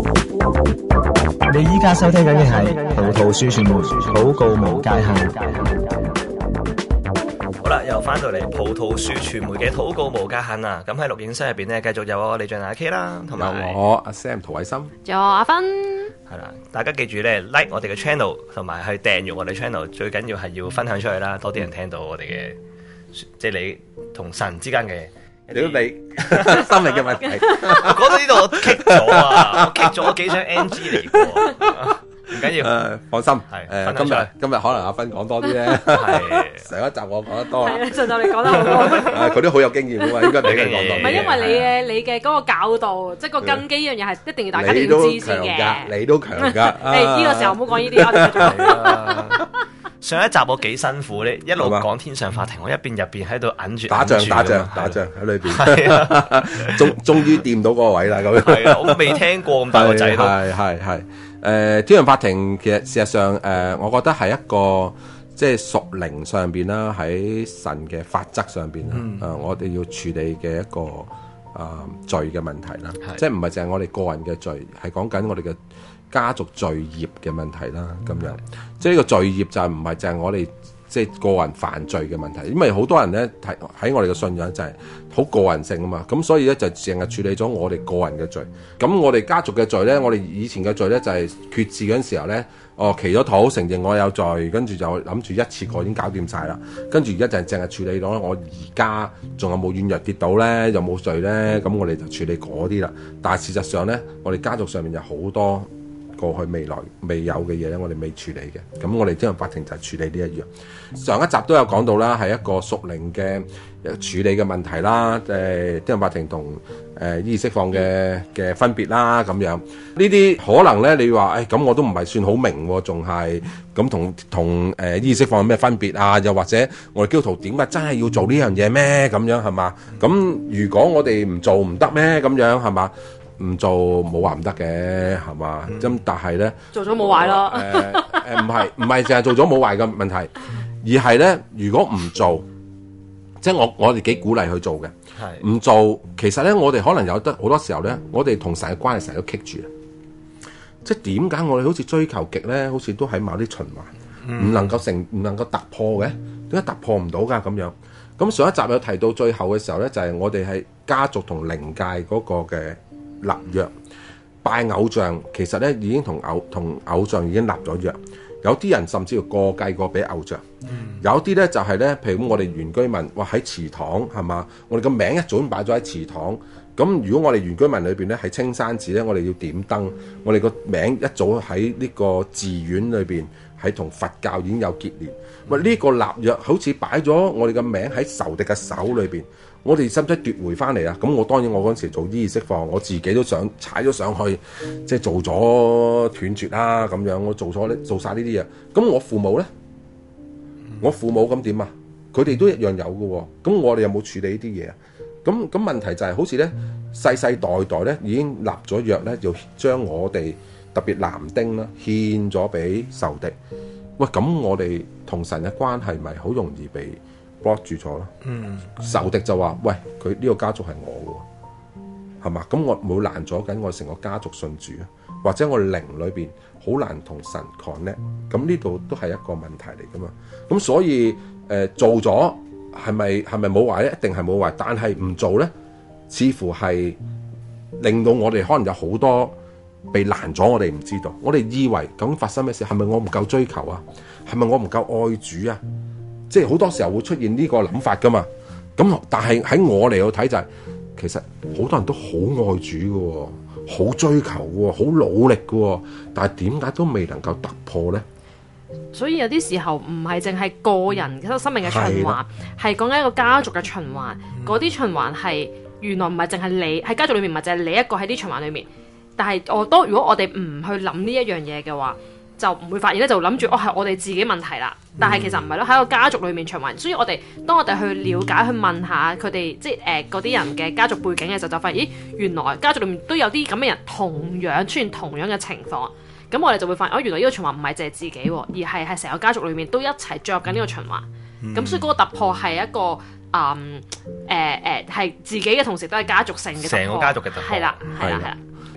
你依家收聽緊嘅係葡萄樹傳媒禱告無界限。好啦，又翻到嚟葡萄樹傳媒嘅禱告無界限啦。咁喺錄影室入邊咧，繼續有我李俊阿 K 啦，同埋我阿 Sam 涂偉森， 仲有阿芬。 係啦，大家記住咧 like 我哋嘅 channel， 同埋去訂閱我哋 channel， 最緊要係要分享出去啦，多啲人聽到我哋嘅，即係你同神之間嘅。 屌你心靈嘅問題， 我講到呢度我棘咗啊！我棘咗幾張 NG 嚟過，唔緊要， 放心。 係今日可能阿芬講多啲咧， 係上一集我講得多， 係啊，上集你講得好多。 佢都好有經驗噶嘛，應該俾佢講多啲。 唔係因為你嘅嗰個教導，即係個根基呢樣嘢係一定要大家一定要知先嘅。 你都強㗎， 呢個時候唔好講呢啲，我哋繼續。 上一集我幾辛苦咧，一路講天上法庭，我一邊入邊喺度揞住打仗喺裏邊，終於掂到嗰個位啦咁樣。 係啊，我未聽過咁大個仔都係天上法庭其實事實上我覺得係一個即係屬靈上邊啦，喺神嘅法則上邊啦，我哋要處理嘅一個罪嘅問題啦，即係唔係淨係我哋個人嘅罪，係講緊我哋嘅家族罪業嘅問題啦，咁樣，即係呢個罪業就唔係淨係我哋即係個人犯罪嘅問題，因為好多人咧喺我哋嘅信仰就係好個人性啊嘛，咁所以咧就淨係處理咗我哋個人嘅罪，咁我哋家族嘅罪咧，我哋以前嘅罪咧就係決志嗰陣時候咧，祈咗禱承認我有罪，跟住就諗住一次過已經搞掂晒啦，跟住而家就淨係處理到我而家仲有冇軟弱跌倒咧，有冇罪咧，咁我哋就處理嗰啲啦，但係事實上咧，我哋家族上面有好多過去未來未有嘅嘢咧，我哋未處理嘅，咁我哋天上法庭就係處理呢一樣。上一集都有講到啦，係一個屬靈嘅處理嘅問題啦，天上法庭同醫治釋放嘅分別啦，咁樣呢啲可能咧，你話咁我都唔係算好明喎，仲係咁同醫治釋放有咩分別啊？又或者我哋基督徒點解真係要做呢樣嘢咩？咁樣係嘛？咁如果我哋唔做唔得咩？咁樣係嘛？唔做冇話唔得嘅，係嘛？咁但係咧， 做咗冇壞咯。 唔係淨係做咗冇壞嘅問題，而係咧，如果唔做，即係我哋幾鼓勵去做嘅。唔做，其實咧，我哋可能有得好多時候咧，我哋同神嘅關係成日都棘住。即係點解我哋好似追求極咧，好似都喺某啲循環，唔能夠突破嘅？點解突破唔到㗎？咁樣。咁上一集有提到最後嘅時候咧，就係我哋係家族同靈界嗰個嘅立約，拜偶像其實咧已經同偶像已經立咗約，有啲人甚至要過繼過俾偶像，有啲咧就係咧，譬如我哋原居民，哇喺祠堂係嘛，我哋個名一早已經擺咗喺祠堂，咁如果我哋原居民裏邊咧喺青山寺咧，我哋要點燈，我哋個名一早喺呢個寺院裏邊喺同佛教已經有結連，喂呢個立約好似擺咗我哋嘅名喺仇敵嘅手裏邊。我哋使唔使奪回翻嚟啊？咁我當然我嗰陣時做醫治釋放，我自己都想踩咗上去，即係做咗斷絕啦咁樣，我做晒呢啲嘢。咁我父母咧，我父母咁點啊？佢哋都一樣有嘅喎。咁我哋有冇處理呢啲嘢啊？咁問題就係好似咧世世代代咧已經立咗約咧，要將我哋特別男丁啦獻咗俾仇敵。喂，咁我哋同神嘅關係咪好容易被block 住咗咯，仇敵就話：喂，佢呢個家族係我嘅，係嘛？咁我冇攔阻緊我成個家族信主啊，或者我靈裏邊好難同神 connect， 咁呢度都係一個問題嚟噶嘛。咁所以做咗係咪冇壞咧？一定係冇壞，但係唔做咧，似乎係令到我哋可能有好多被攔咗，我哋唔知道，我哋以為究竟發生咩事？係咪我唔夠追求啊？係咪我唔夠愛主啊？即係好多時候會出現呢個諗法噶嘛，咁但係喺我嚟去睇就係，其實好多人都好愛主嘅，好追求嘅，好努力嘅，但係點解都未能夠突破咧？ 所以有啲時候唔係淨係個人嘅生命嘅循環，係講緊一個家族嘅循環。嗰啲循環係原來唔係淨係你喺家族裏面，唔係淨係你一個喺啲循環裏面。但係如果我哋唔去諗呢一樣嘢嘅話，就唔會發現咧，就諗住係我哋自己問題啦。但係其實唔係咯，喺個家族裏面循環。所以當我哋去了解、去問下佢哋，即係嗰啲人嘅家族背景嘅時候，就發現原來家族裏面都有啲咁嘅人同樣出現同樣嘅情況。咁我哋就會發現原來呢個循環唔係淨係自己，而係成個家族裏面都一齊着緊呢個循環。咁所以嗰個突破係一個係自己嘅同時都係家族性嘅突破， 成個家族嘅突破。 係啦。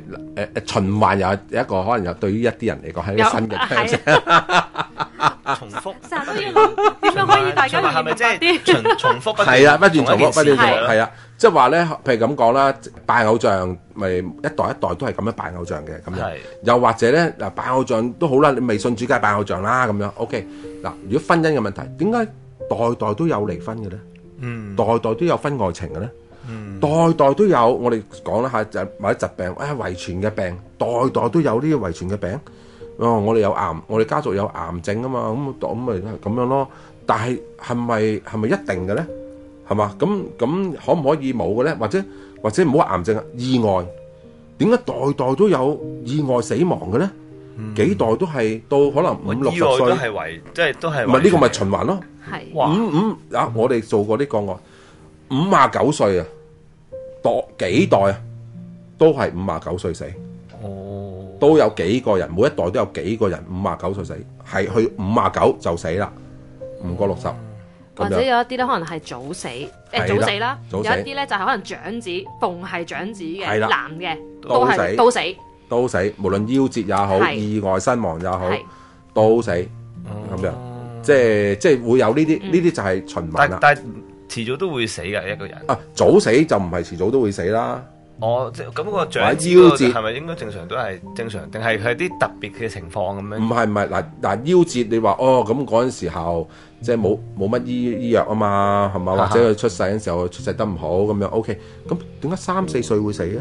循環有一個可能有對於一啲人嚟講係一個新嘅聽識， 重複成日都要諗點樣可以大家係咪即係啲？ 重複不斷係啊，不斷重複，不斷重複， 係係啊，即係話咧，譬如咁講啦，拜偶像咪一代一代都係咁樣拜偶像嘅咁樣係， 又或者咧嗱，拜偶像都好啦，你未信主梗係拜偶像啦咁樣。OK，嗱，如果婚姻嘅問題，點解代代都有離婚嘅咧？代代都有婚外情嘅咧？代代都有我哋講啦嚇，就或者疾病遺傳嘅病，代代都有呢啲遺傳嘅病。我哋有癌，我哋家族有癌症啊嘛，咁咪咁樣咯。但係係咪一定嘅咧？係嘛？咁可唔可以冇嘅咧？或者唔好癌症啊，意外點解代代都有意外死亡嘅咧？幾代都係到可能50-60歲都係遺，即係都係唔係呢個咪循環咯？ 係哇！ 我哋做過啲個案，59歲啊，幾代啊，都係59歲死。都有幾個人，每一代都有幾個人59歲死，係去59就死啦，唔過60。 或者有一啲咧，可能係早死，早死啦。有一啲咧就係可能長子，逢係長子嘅男嘅，都死，無論夭折也好，意外身亡也好，都死咁樣。即係會有呢啲就係循環啦。 但係遲早都會死㗎一個人。 早死就唔係遲早都會死啦。 即係咁個長子夭折係咪應該正常都係正常，定係佢係啲特別嘅情況咁樣？ 唔係嗱夭折，你話咁嗰陣時候即係冇乜醫藥啊嘛，係嘛？或者佢出世嗰陣時候出世得唔好咁樣 OK，咁點解3-4歲會死咧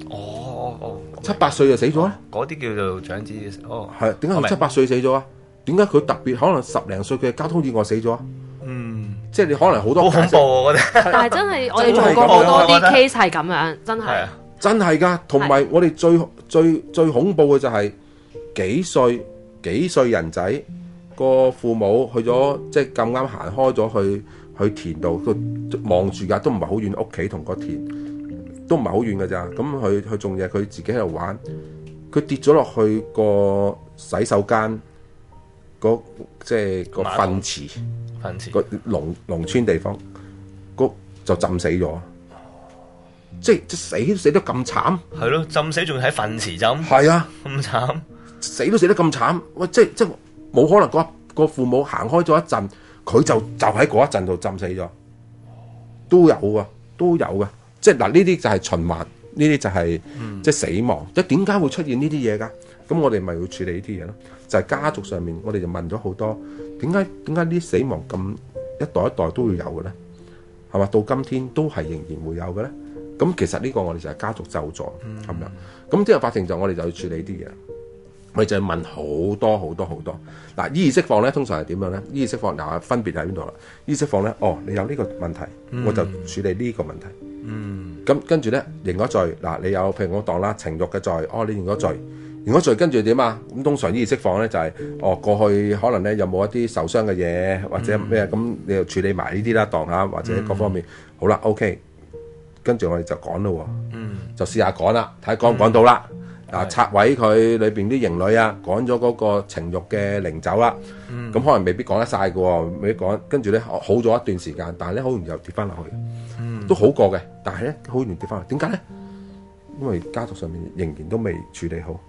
？7-8歲就死咗咧？ 嗰啲叫做長子係點解7-8歲死咗啊？點解佢特別可能10零歲嘅交通意外死咗啊？即係你可能好多好恐怖我覺得， 但係真係我哋做過好多啲 case 係咁樣，真係㗎。同埋我哋最恐怖嘅就係幾歲人仔個父母去咗，即係咁啱行開咗去田度，望住㗎，都唔係好遠，屋企同個田都唔係好遠㗎咋。咁佢種嘢，佢自己喺度玩，佢跌咗落去個洗手間即係個糞池。個農村地方，就浸死咗，即係死得咁慘。 係咯，浸死仲喺糞池浸。 係啊， 咁慘， 死得咁慘。喂，即係冇可能個父母行開咗一陣，佢就喺嗰一陣度浸死咗，都有噶。即係嗱，呢啲就係循環，呢啲就係即係死亡。即係點解會出現呢啲嘢㗎？咁我哋咪會處理呢啲嘢咯。就係家族上面，我哋就問咗好多。點解啲死亡咁一代一代都會有嘅咧？係嘛？到今天都係仍然會有嘅咧？咁其實呢個我哋就係家族咒詛咁樣。咁之後法庭我哋就要處理啲嘢，我哋就要問好多。嗱，醫治釋放咧，通常係點樣咧？醫治釋放嗱，分別喺邊度啦？醫治釋放咧，你有呢個問題，我就處理呢個問題。咁跟住咧，認咗罪嗱，你有譬如我當啦情慾嘅罪，你認咗罪。認咗罪跟住點啊？咁通常醫治釋放咧就係過去可能咧有冇一啲受傷嘅嘢或者咩咁，你就處理埋呢啲啦，當下或者各方面好啦 OK。跟住我哋就趕咯，就試下趕啦，睇趕唔趕到啦。拆毀佢裏邊啲營壘啊，趕咗嗰個情慾嘅靈走啦。咁可能未必趕得晒嘅，未必趕。跟住咧好咗一段時間，但係咧好容易又跌翻落去，都好過嘅。但係咧好容易跌翻落去，點解咧？因為家族上面仍然都未處理好。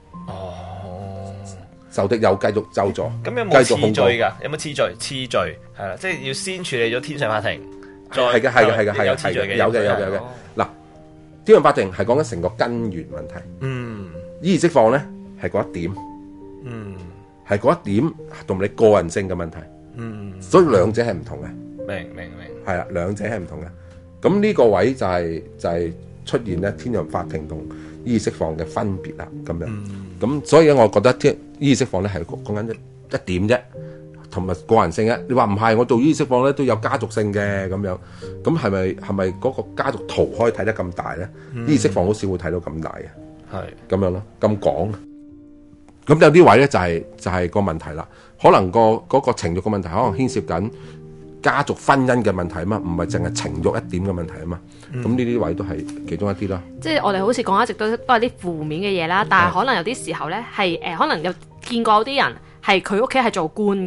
仇敵又繼續咒詛， 咁有冇次序㗎？有冇次序？次序係啦，即係要先處理咗天上法庭， 係嘅，有次序嘅，有嘅。嗱，天上法庭係講緊成個根源問題。醫治釋放咧係嗰一點，係嗰一點同你個人性嘅問題。所以兩者係唔同嘅。 明。 係啦，兩者係唔同嘅。咁呢個位就係出現咧天上法庭同醫治釋放嘅分別啦，咁樣。咁所以咧，我覺得醫治釋放咧係講緊一點啫，同埋個人性嘅。你話唔係，我做醫治釋放咧都有家族性嘅咁樣。咁係咪嗰個家族圖可以睇得咁大咧？醫治釋放好少會睇到咁大嘅，係咁樣咯，咁講。咁有啲位咧就係個問題啦，可能嗰個情慾嘅問題，可能牽涉緊家族婚姻嘅問題啊嘛，唔係淨係情慾一點嘅問題啊嘛。咁呢啲位都係其中一啲啦。即係我哋好似講一直都係啲負面嘅嘢啦，但係可能有啲時候咧係可能有見過有啲人係佢屋企係做官嘅，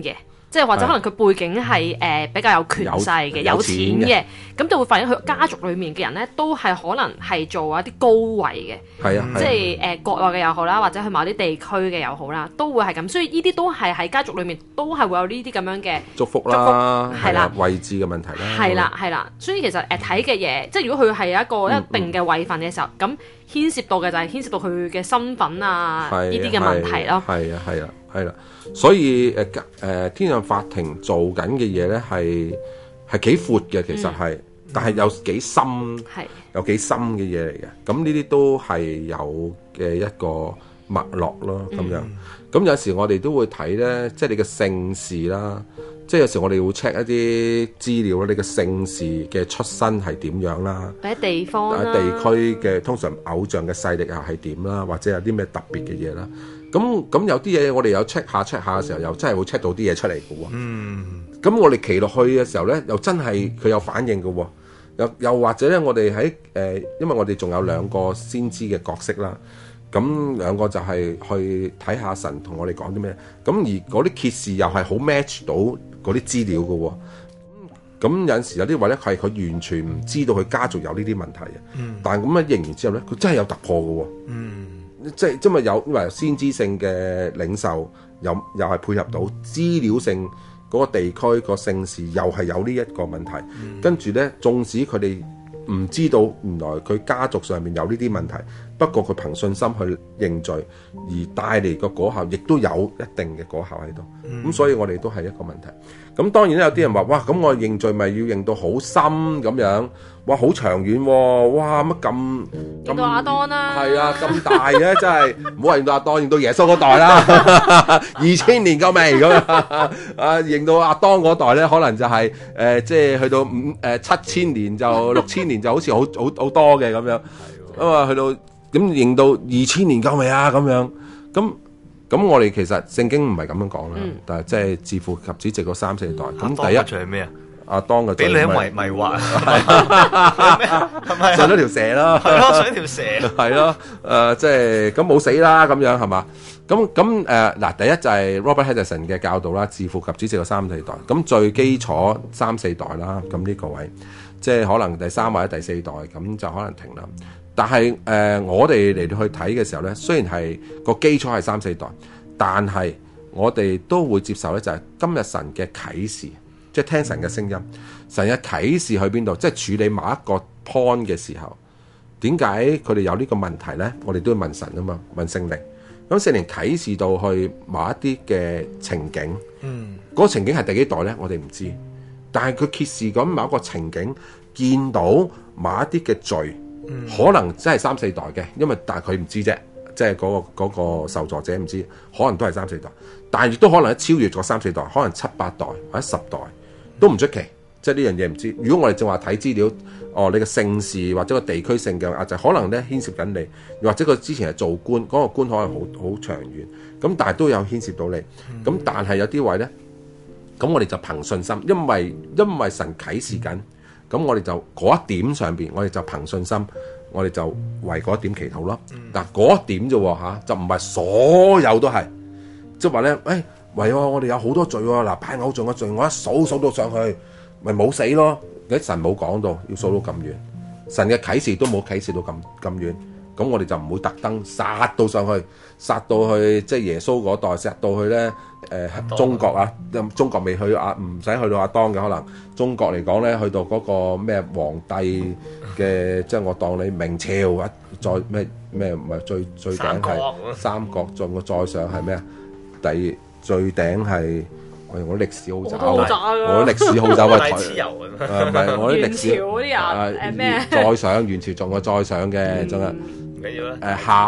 即係或者可能佢背景係比較有權勢嘅、有錢嘅，咁就會發現佢家族裡面嘅人咧，都係可能係做一啲高位嘅， 係啊， 即係國內嘅又好啦，或者去某啲地區嘅又好啦，都會係咁。所以呢啲都係喺家族裡面都係會有呢啲咁樣嘅祝福啦， 係啦， 位置嘅問題啦， 係啦係啦。所以其實睇嘅嘢，即係如果佢係一個一定嘅位份嘅時候，咁牽涉到嘅就係牽涉到佢嘅身份啊呢啲嘅問題咯。 係啊係啊係啦，所以天上法庭做緊嘅嘢咧係幾闊嘅，其實係，但係有幾深，有幾深嘅嘢嚟嘅。咁呢啲都係有嘅一個脈絡咯，咁樣。咁有時我哋都會睇咧，即係你嘅姓氏啦，即係有時我哋會 check 一啲資料啦，你嘅姓氏嘅出身係點樣啦， 喺地方啦， 地區嘅通常偶像嘅勢力又係點啦，或者有啲咩特別嘅嘢啦。咁有啲嘢我哋有 check 下嘅時候，又真係會 check 到啲嘢出嚟嘅喎。咁我哋騎落去嘅時候咧，又真係佢有反應嘅喎。又或者咧，我哋喺因為我哋仲有兩個先知嘅角色啦。咁兩個就係去睇下神同我哋講啲咩。咁而嗰啲揭示又係好 match 到嗰啲資料嘅喎。咁有陣時有啲位咧係佢完全唔知道佢家族有呢啲問題嘅。但係咁樣認完之後咧，佢真係有突破嘅喎。即係因為先知性嘅領袖又係配合到資料性嗰個地區個姓氏又係有呢一個問題，跟住咧縱使佢哋唔知道原來佢家族上面有呢啲問題，不過佢憑信心去認罪而帶嚟個果效，亦都有一定嘅果效喺度。咁所以我哋都係一個問題。咁當然咧，有啲人話：哇，咁我認罪咪要認到好深咁樣？哇，好長遠喎！哇，乜咁認到亞當啦？ 係啊，咁大嘅真係唔好話認到亞當，認到耶穌嗰代啦，2000年夠未咁啊？認到亞當嗰代咧，可能就係即係去到7000年就6000年就好似好多嘅咁樣。咁啊，去到咁認到2000年夠未啊？咁樣咁我哋其實聖經唔係咁樣講啦，但係即係自父及子直到3、4代。咁第一罪係咩啊？ 亞當嘅俾你迷惑， 係咪上咗條蛇啦？ 係咯，上咗條蛇。 係咯，即係咁冇死啦，咁樣係嘛？咁嗱，第一就係 Robert Henderson 嘅教導啦，自父及子直到3、4代。咁最基礎3、4代啦，咁呢個位即係可能第3或者第4代咁就可能停啦。但係我哋嚟到去睇嘅時候咧，雖然係個基礎係3、4代，但係我哋都會接受咧，就係今日神嘅啟示，即係聽神嘅聲音。神嘅啟示去邊度？即係處理某一個 point 嘅時候，點解佢哋有呢個問題咧？我哋都要問神啊嘛，問聖靈。咁聖靈啟示到去某一啲嘅情景，嗰個情景係第幾代咧？我哋唔知。但係佢揭示咁某一個情景，見到某一啲嘅罪。可能真係3、4代嘅，因為但係佢唔知啫，即係嗰個受助者唔知，可能都係3、4代，但係亦都可能超越咗3、4代，可能7、8代或者10代都唔出奇，即係呢樣嘢唔知。如果我哋正話睇資料，你嘅姓氏或者個地區性嘅壓制，可能咧牽涉緊你，或者佢之前係做官，嗰個官可能好長遠，咁但係都有牽涉到你。咁但係有啲位咧，咁我哋就憑信心，因為神啟示緊。咁我哋就嗰一點上邊，我哋就憑信心，我哋就為嗰一點祈禱咯。嗱，嗰一點啫嚇，就唔係所有都係，即係話咧，為我哋有好多罪喎。嗱，拜偶像嘅罪，我一數到上去，咪冇死咯。神冇講到要數到咁遠，神嘅啟示都冇啟示到咁遠。咁我哋就唔會特登殺到上去，殺到去即係耶穌嗰代，殺到去咧中國啊，中國未去唔使去到亞當嘅，可能中國嚟講咧，去到嗰個咩皇帝嘅，即係我當你明朝啊，再咩唔係最頂係三國，再上係咩啊？最頂係我歷史好渣，我歷史好渣啊！台唔係我啲歷史元朝嗰啲人咩？ 再上元朝仲有再上嘅，仲有。 唔緊要啦。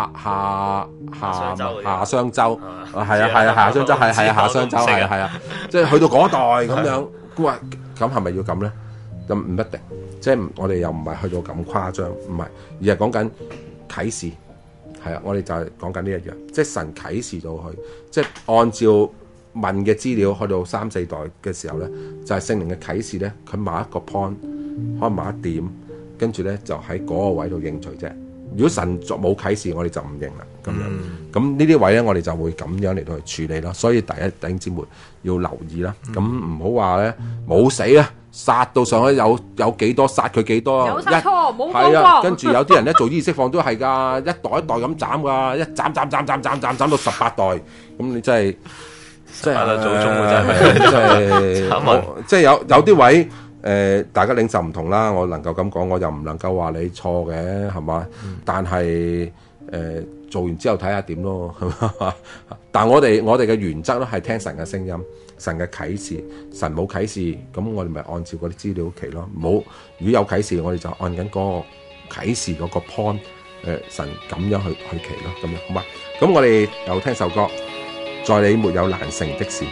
夏商周係啊，夏商周係夏商周係啊，即係去到嗰代咁樣，咁係咪要咁咧？咁唔一定，即係我哋又唔係去到咁誇張，唔係，而係講緊啟示，係啊，我哋就係講緊呢一樣，即係神啟示到去，即係按照問嘅資料去到3、4代嘅時候咧，就係聖靈嘅啟示咧，佢某一個 point，可能某一點，跟住咧就喺嗰個位度認罪啫。 如果神冇啟示，我哋就唔認啦。咁樣，咁呢啲位咧，我哋就會咁樣嚟到去處理咯。所以第一弟兄姊妹要留意啦。咁唔好話咧冇死啊，殺到上去有幾多殺佢幾多， 有殺錯冇係啊。 講過。 跟住有啲人咧做醫釋放都係㗎，一代一代咁斬㗎，一斬到18代，咁你真係祖宗真係即係有啲位。大家領袖唔同啦，我能夠咁講，我又唔能夠話你錯嘅，係嘛？但係做完之後睇下點咯，係嘛？但我哋嘅原則咧係聽神嘅聲音，神嘅啟示，神冇啟示，咁我哋咪按照嗰啲資料期咯。冇，如果有啟示，我哋就按緊嗰個啟示嗰個 point，神咁樣去期咯，咁樣好嘛？咁我哋又聽首歌，在你沒有難成的事。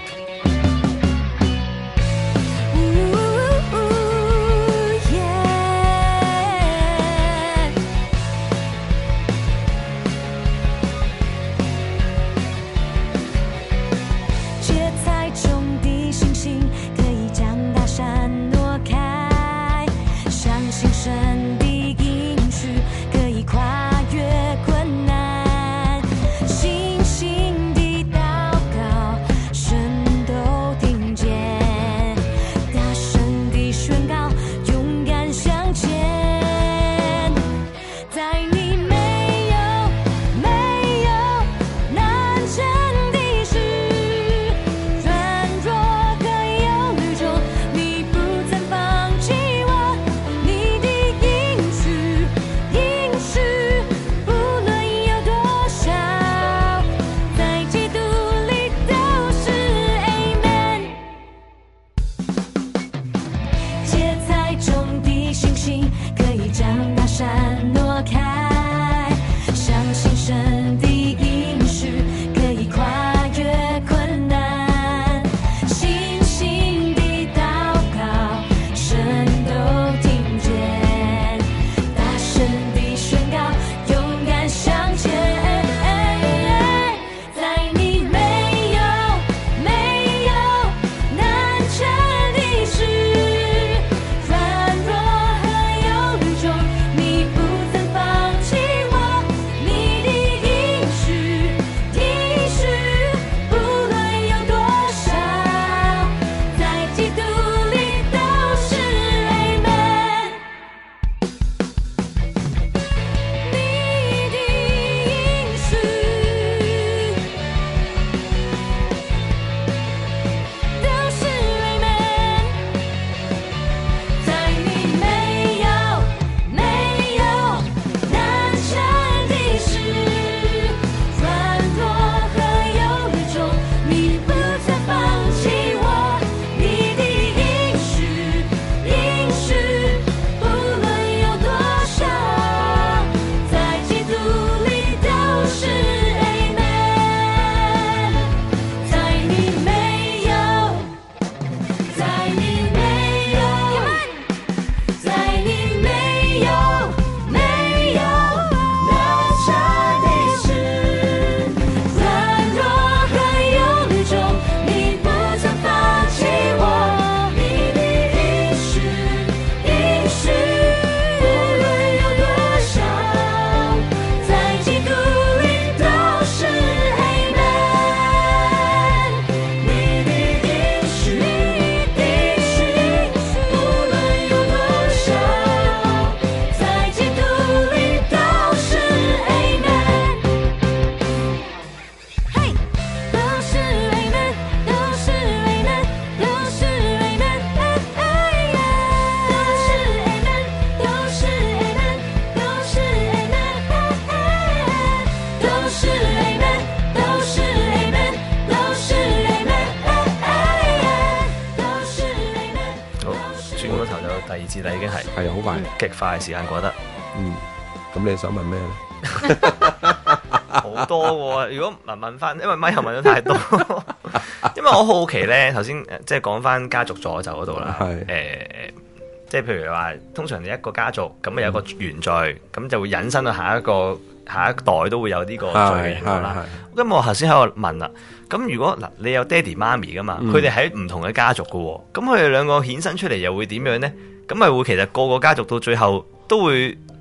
字啦，已經係好快， 極快時間過得。 咁你想問咩咧？ 好多喎！如果問翻，因為咪又問咗太多，因為我好奇咧，頭先即係講翻家族詛咒嗰度啦。即係譬如話，通常你一個家族咁有個原罪，咁就會引申到下一代都會有呢個罪嘅情況啦。咁我頭先喺度問啦，咁如果嗱你有爹哋媽咪噶嘛，佢哋喺唔同嘅家族噶喎，咁佢哋兩個衍生出嚟又會點樣咧？咁咪會其實個個家族到最後都會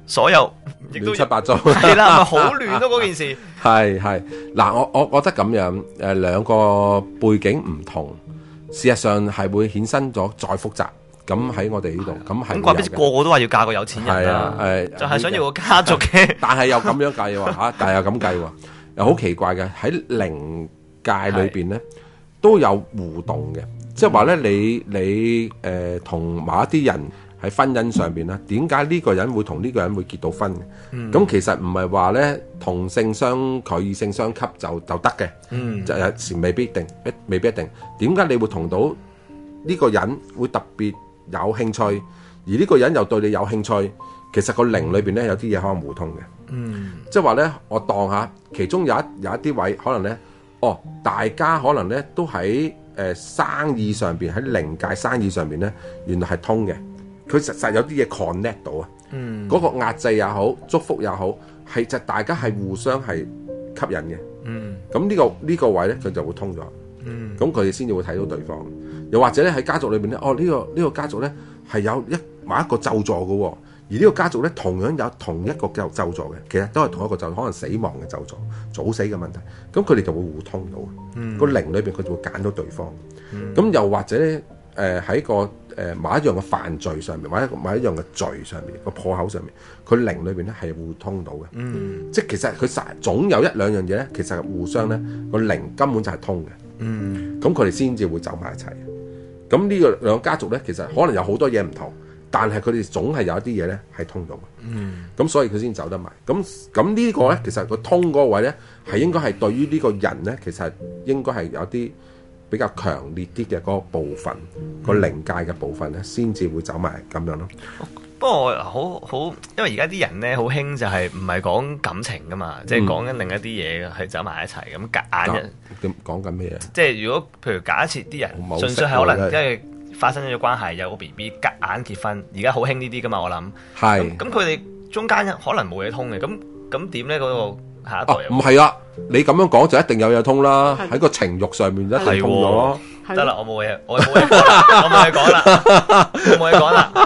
所有亦都亂七八糟。 係啦，咪好亂咯嗰件事。 係嗱，我覺得咁樣兩個背景唔同，事實上係會衍生咗再複雜。咁喺我哋呢度，咁係咁怪不之個個都話要嫁個有錢人啦，就係想要個家族嘅。 但係又咁樣計喎嚇，但係又咁計喎，又好奇怪嘅，喺靈界裏邊咧都有互動嘅，即係話咧你同某一啲人喺婚姻上邊咧，點解呢個人會同呢個人會結到婚嘅？咁其實唔係話咧同性相拒異性相吸就得嘅，就有時未必一定。點解你會同到呢個人會特別有興趣，而呢個人又對你有興趣？其實個靈裏邊咧有啲嘢可能互通嘅，即係話咧，我當下其中有一啲位可能咧，大家可能咧都喺生意上邊，喺靈界生意上邊咧，原來係通嘅。佢實有啲嘢 connect 到啊，嗰個壓制也好，祝福也好，係就大家係互相係吸引嘅。咁呢個位咧，佢就會通咗。咁佢哋先至會睇到對方。又或者咧喺家族裏邊咧，呢個家族咧係有某一個咒詛嘅喎，而呢個家族咧同樣有同一個咒詛嘅，其實都係同一個咒，可能死亡嘅咒詛、早死嘅問題。咁佢哋就會互通到，個靈裏邊佢就會揀到對方。咁又或者咧喺個某一樣嘅犯罪上面，或者某一樣嘅罪上面個破口上面，佢靈裏邊咧係互通到嘅。即係其實佢總有一兩樣嘢咧，其實係互相咧個靈根本就係通嘅。咁佢哋先至會走埋一齊。咁呢個兩個家族咧，其實可能有好多嘢唔同，但係佢哋總係有一啲嘢咧係通到嘅。咁所以佢先走得埋。咁呢個咧，其實個通嗰個位咧，係應該係對於呢個人咧，其實應該係有啲比較強烈啲嘅嗰個部分，個靈界嘅部分咧，先至會走埋咁樣咯。 不過好，因為而家啲人咧好興就係唔係講感情噶嘛，即係講緊另一啲嘢嘅，係走埋一齊咁夾硬嘅。點講緊咩嘢？ 即係如果譬如假設啲人純粹係可能因為發生咗關係有個 BB 夾硬結婚，而家好興呢啲噶嘛，我諗。係。咁佢哋中間可能冇嘢通嘅，咁點咧？嗰個下一代唔係啊！你咁樣講就一定有嘢通啦，喺個情慾上面一定通咗。 得啦，我冇嘢講啦，我冇嘢講啦，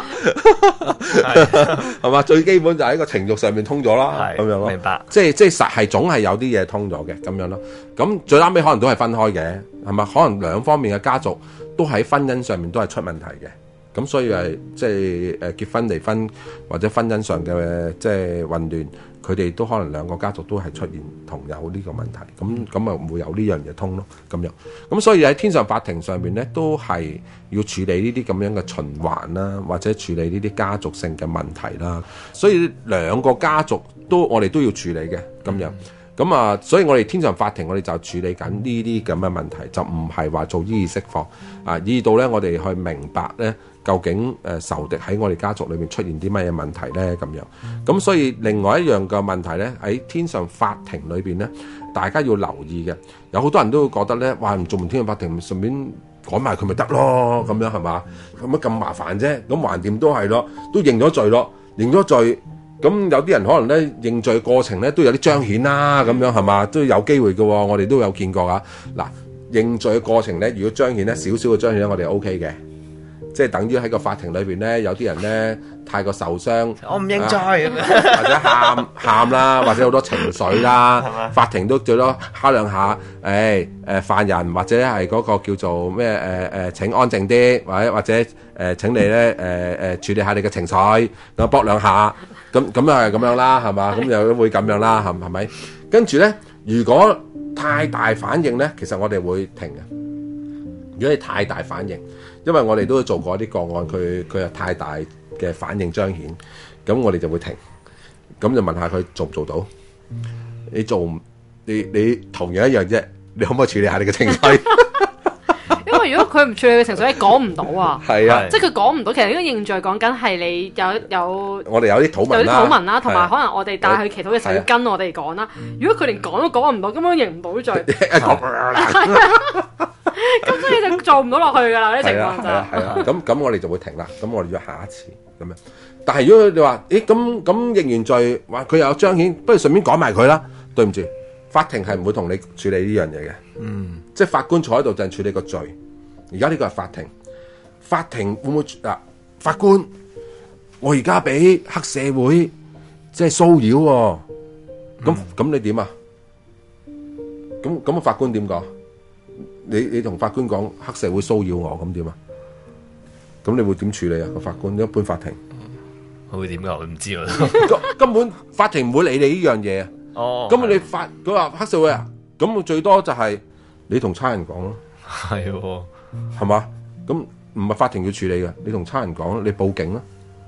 係嘛？最基本就喺個情慾上面通咗啦，咁樣咯。 明白。 即係實係總係有啲嘢通咗嘅，咁樣咯。咁最啱尾可能都係分開嘅，係咪？可能兩方面嘅家族都喺婚姻上面都係出問題嘅。咁所以係即係結婚離婚或者婚姻上嘅即係混亂，佢哋都可能兩個家族都係出現同有呢個問題，咁啊會有呢樣嘢通咯，咁樣。咁所以喺天上法庭上邊咧，都係要處理呢啲咁樣嘅循環啦，或者處理呢啲家族性嘅問題啦。所以兩個家族我哋都要處理嘅，咁樣。咁啊，所以我哋天上法庭，我哋就處理緊呢啲咁嘅問題，就唔係話做醫釋放啊，以到咧我哋去明白咧，究竟仇敵喺我哋家族裏面出現啲乜嘢問題咧，咁樣。咁所以另外一樣嘅問題咧，喺天上法庭裏邊咧，大家要留意嘅。有好多人都會覺得咧，哇，唔做完天上法庭，順便趕埋佢咪得咯，咁樣係嘛？咁乜咁麻煩啫？咁橫掂都係咯，都認咗罪咯，認咗罪。咁有啲人可能咧認罪過程咧都有啲彰顯啦，咁樣係嘛，都有機會嘅喎，我哋都有見過啊。嗱，認罪嘅過程咧，如果彰顯咧少少嘅彰顯咧，我哋 OK 嘅，即係等於喺個法庭裏邊咧，有啲人咧太過受傷， 我唔認罪， 或者喊啦，或者好多情緒啦，法庭都最多敲兩下，犯人或者係嗰個叫做咩請安靜啲，或者請你咧處理下你嘅情緒，咁搏兩下。咁又係咁樣啦，係嘛？咁又會咁樣啦，係咪？跟住咧，如果太大反應咧，其實我哋會停嘅。如果你太大反應，因為我哋都做過啲個案，佢係太大嘅反應彰顯，咁我哋就會停。咁就問下佢做唔做到？你同樣一樣啫，你可唔可以處理下你嘅情緒？ 因為如果佢唔處理嘅情緒，你講唔到啊。係啊，即係佢講唔到。其實呢個認罪講緊係你有我哋有啲土文啦，同埋可能我哋帶佢祈禱嘅時候要跟我哋講啦。如果佢連講都講唔到，根本認唔到罪。咁所以就做唔到落去㗎啦，呢情況就係啊。咁我哋就會停啦。咁我哋約下一次咁樣。但係如果你話，咁認完罪，話佢又有彰顯，不如順便講埋佢啦。對唔住，法庭係唔會同你處理呢樣嘢嘅。即係法官坐喺度就係處理個罪。而家呢個係法庭，法庭會唔會法官？我而家俾黑社會即係騷擾喎。咁你點啊？咁法官點講？你同法官講黑社會騷擾我，咁點啊？咁你會點處理啊？個法官一般法庭會點㗎？我唔知喎。 根本法庭唔會理你呢樣嘢。 哦， 咁你佢話黑社會啊，咁最多就係你同差人講咯。 係喎， 係嘛？咁唔係法庭要處理嘅，你同差人講，你報警啦。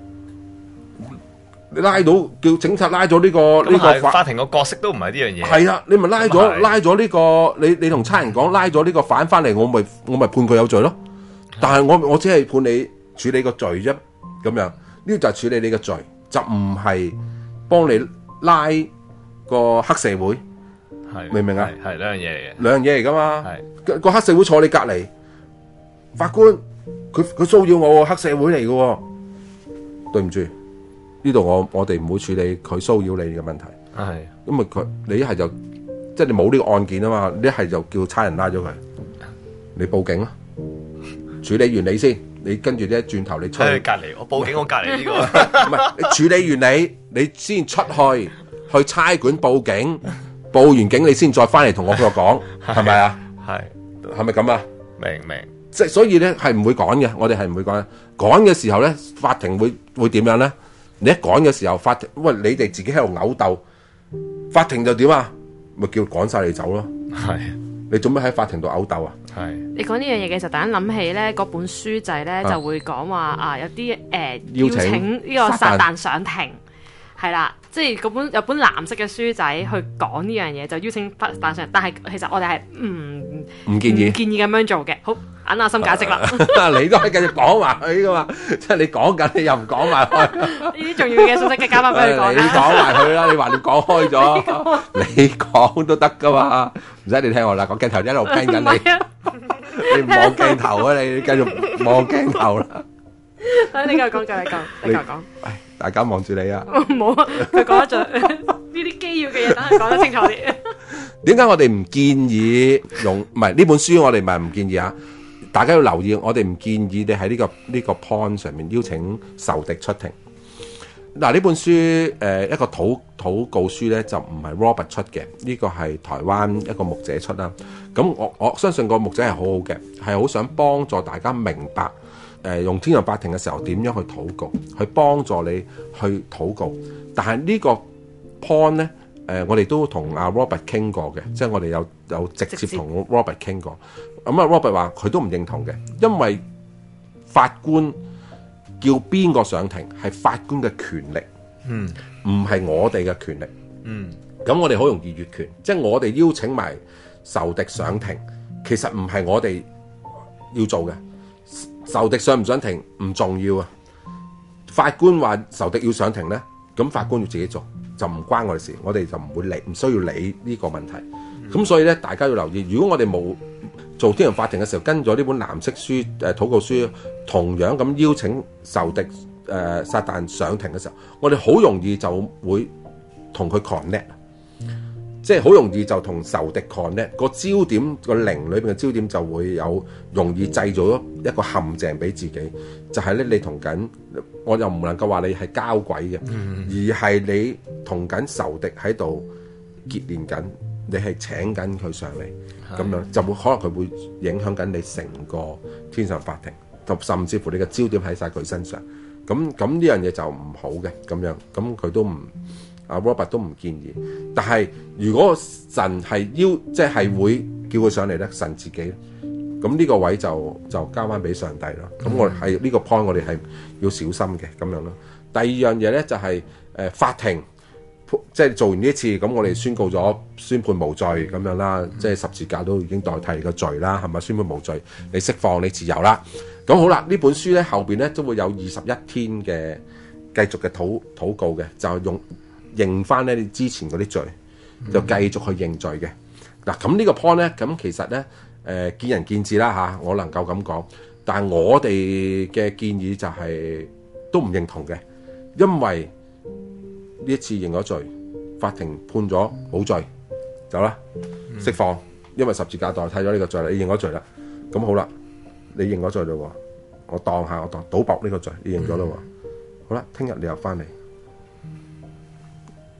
你拉到叫警察拉咗呢個法庭個角色都唔係呢樣嘢。 係啊，你咪拉咗呢個你同差人講，拉咗呢個犯翻嚟，我咪判佢有罪咯。但係我只係判你處理個罪啫，咁樣呢個就係處理你個罪，就唔係幫你拉個黑社會。明唔明啊？ 係兩樣嘢嚟嘅， 兩樣嘢嚟噶嘛。個黑社會坐你隔籬，法官佢騷擾我，黑社會嚟嘅。對唔住，呢度我哋唔會處理佢騷擾你嘅問題。係，因為你一係就即係你冇呢個案件啊嘛，你一係就叫差人拉咗佢，你報警啦，處理完你先，你跟住咧轉頭你出去隔籬，我報警我隔籬呢個， 唔係你處理完你先出去差館報警。報完警你先再翻嚟同我講，係咪啊？係咪咁啊？明，即係所以咧係唔會趕嘅，我哋係唔會趕。趕嘅時候咧，法庭會點樣咧？你一趕嘅時候，法庭喂你哋自己喺度毆鬥，法庭就點啊？咪叫趕晒你走咯。係你做咩喺法庭度毆鬥啊？係你講呢樣嘢嘅時候，突然諗起咧嗰本書仔咧就會講話啊，有啲邀請呢個撒旦上庭。係啦，即係嗰本有本藍色嘅書仔去講呢樣嘢，就邀請撒旦上，但係其實我哋係唔建議咁樣做嘅。好，眼阿心解釋啦。你都係繼續講埋佢噶嘛，即係你講緊，你又唔講埋開。 呢啲重要嘅信息嘅交翻俾佢講。 你講埋佢啦，你話你講開咗，你講都得噶嘛，唔使你聽我啦，個鏡頭一路聽緊你，你唔望鏡頭啊，你繼續望鏡頭啦。 你繼續講，你繼續講。 大家望住你啊！ 冇啊，佢講得盡呢啲基要嘅嘢，等佢講得清楚啲。 點解我哋唔建議用？唔係呢本書，我哋咪唔建議啊！大家要留意，我哋唔建議你喺呢個 point 上面邀請仇敵出庭。嗱，呢本書一個禱告書咧，就唔係 Robert 出嘅，呢個係台灣一個牧者出啦。咁我相信個牧者係好好嘅，係好想幫助大家明白。用天上法庭嘅時候點樣去禱告，去幫助你去禱告。但係呢個 point 咧，我哋都同阿 Robert 傾過嘅，即係我哋有直接同 Robert 傾過。咁啊 Robert 話佢都唔認同嘅，因為法官叫邊個上庭係法官嘅權力，唔係我哋嘅權力。咁我哋好容易越權，即係我哋邀請埋仇敵上庭，其實唔係我哋要做嘅。仇敵上唔上庭唔重要啊！法官話仇敵要上庭咧，咁法官要自己做，就唔關我哋事，我哋就唔會理，唔需要理呢個問題。咁所以咧，大家要留意，如果我哋冇做天上法庭嘅時候，跟咗呢本藍色書禱告書，同樣咁邀請仇敵撒旦上庭嘅時候，我哋好容易就會同佢 connect。即係好容易就同仇敵 connect，個焦點個靈裏邊嘅焦點就會有容易製造咗一個陷阱俾自己，就係咧你同緊，我又唔能夠話你係交鬼嘅，而係你同緊仇敵喺度結連緊，你係請緊佢上嚟，咁樣就會可能佢會影響緊你成個天上法庭，甚至乎你嘅焦點喺晒佢身上，咁呢樣嘢就唔好嘅，咁樣咁佢都唔。阿 Robert 都唔建議，但係如果神係即係會叫佢上嚟咧，神自己，咁呢個位就交翻俾上帝咯。咁我哋係呢個 point，我哋係要小心嘅咁樣咯。第二樣嘢咧就係法庭，即係做完呢一次，咁我哋宣告咗宣判無罪咁樣啦，即係十字架都已經代替你個罪啦，係咪宣判無罪？你釋放你自由啦。咁好啦，呢本書咧後邊咧都會有21天嘅繼續嘅禱告嘅，就用。認翻咧你之前嗰啲罪，就繼續去認罪嘅。嗱，咁呢個 point 咧，咁其實咧見仁見智啦嚇，我能夠咁講。但係我哋嘅建議就係都唔認同嘅，因為呢一次認咗罪，法庭判咗冇罪，走啦，釋放，因為十字架代替咗呢個罪啦，你認咗罪啦，咁好啦，你認咗罪嘞喎，我當賭博呢個罪，你認咗嘞喎，好啦，聽日你又翻嚟。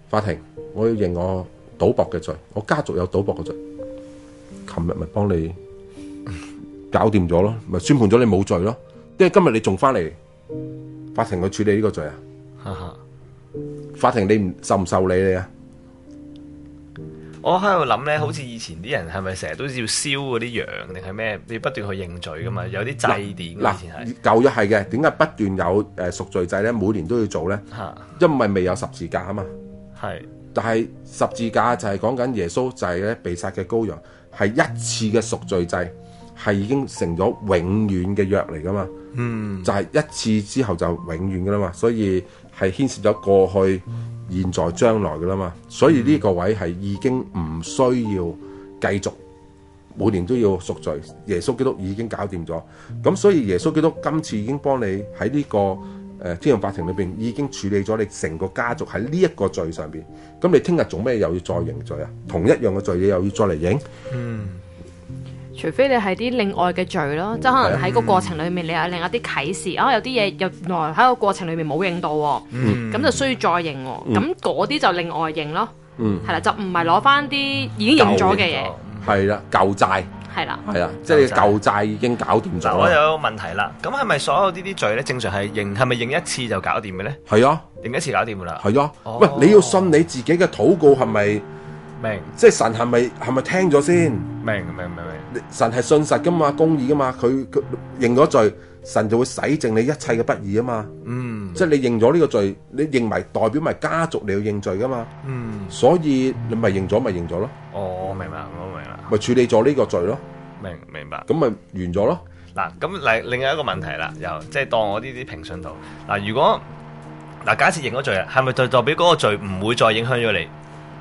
法庭，我要認我賭博嘅罪，我家族有賭博嘅罪。琴日咪幫你搞掂咗咯，咪宣判咗你冇罪咯。因為今日你仲翻嚟法庭去處理呢個罪啊？法庭你受唔受理你啊？ 我喺度諗咧，好似以前啲人係咪成日都要燒嗰啲羊定係咩？你不斷去認罪噶嘛？有啲祭典㗎以前係舊約係嘅，點解不斷有贖罪祭咧？每年都要做咧，因為未有十字架啊嘛。係，但係十字架就係講緊耶穌就係咧被殺嘅羔羊，係一次嘅贖罪祭，係已經成咗永遠嘅約嚟噶嘛。就係一次之後就永遠噶啦嘛，所以係牽涉咗過去、現在、將來噶啦嘛，所以呢個位係已經唔需要繼續每年都要贖罪，耶穌基督已經搞掂咗。咁所以耶穌基督今次已經幫你喺呢個天上法庭裏邊已經處理咗你成個家族喺呢一個罪上邊。咁你聽日做咩又要再認罪啊？同一樣嘅罪你又要再嚟認？ 除非你係啲另外嘅罪咯，即係可能喺個過程裏面你有另一啲啟示啊，有啲嘢原來喺個過程裏面冇認到喎，咁就需要再認喎，咁嗰啲就另外認咯，係啦，就唔係攞翻啲已經認咗嘅嘢， 係啦，舊債係啦，即係舊債已經搞掂咗。 我有個問題啦，咁係咪所有呢啲罪咧正常係認，係咪認一次就搞掂嘅咧？ 係啊， 認一次搞掂噶啦。 係啊，喂，你要信你自己嘅禱告係咪明？即係神係咪聽咗先？明。神係信實噶嘛，公義噶嘛，佢認咗罪，神就會洗淨你一切嘅不義啊嘛。即係你認咗呢個罪，你認埋代表埋家族你要認罪噶嘛。所以你咪認咗咯。我明啦，咪處理咗呢個罪咯。明白。咁咪完咗咯。嗱，咁另外一個問題啦，又即係當我呢啲評信徒嗱，如果假設認咗罪啊，係咪就代表嗰個罪唔會再影響咗你？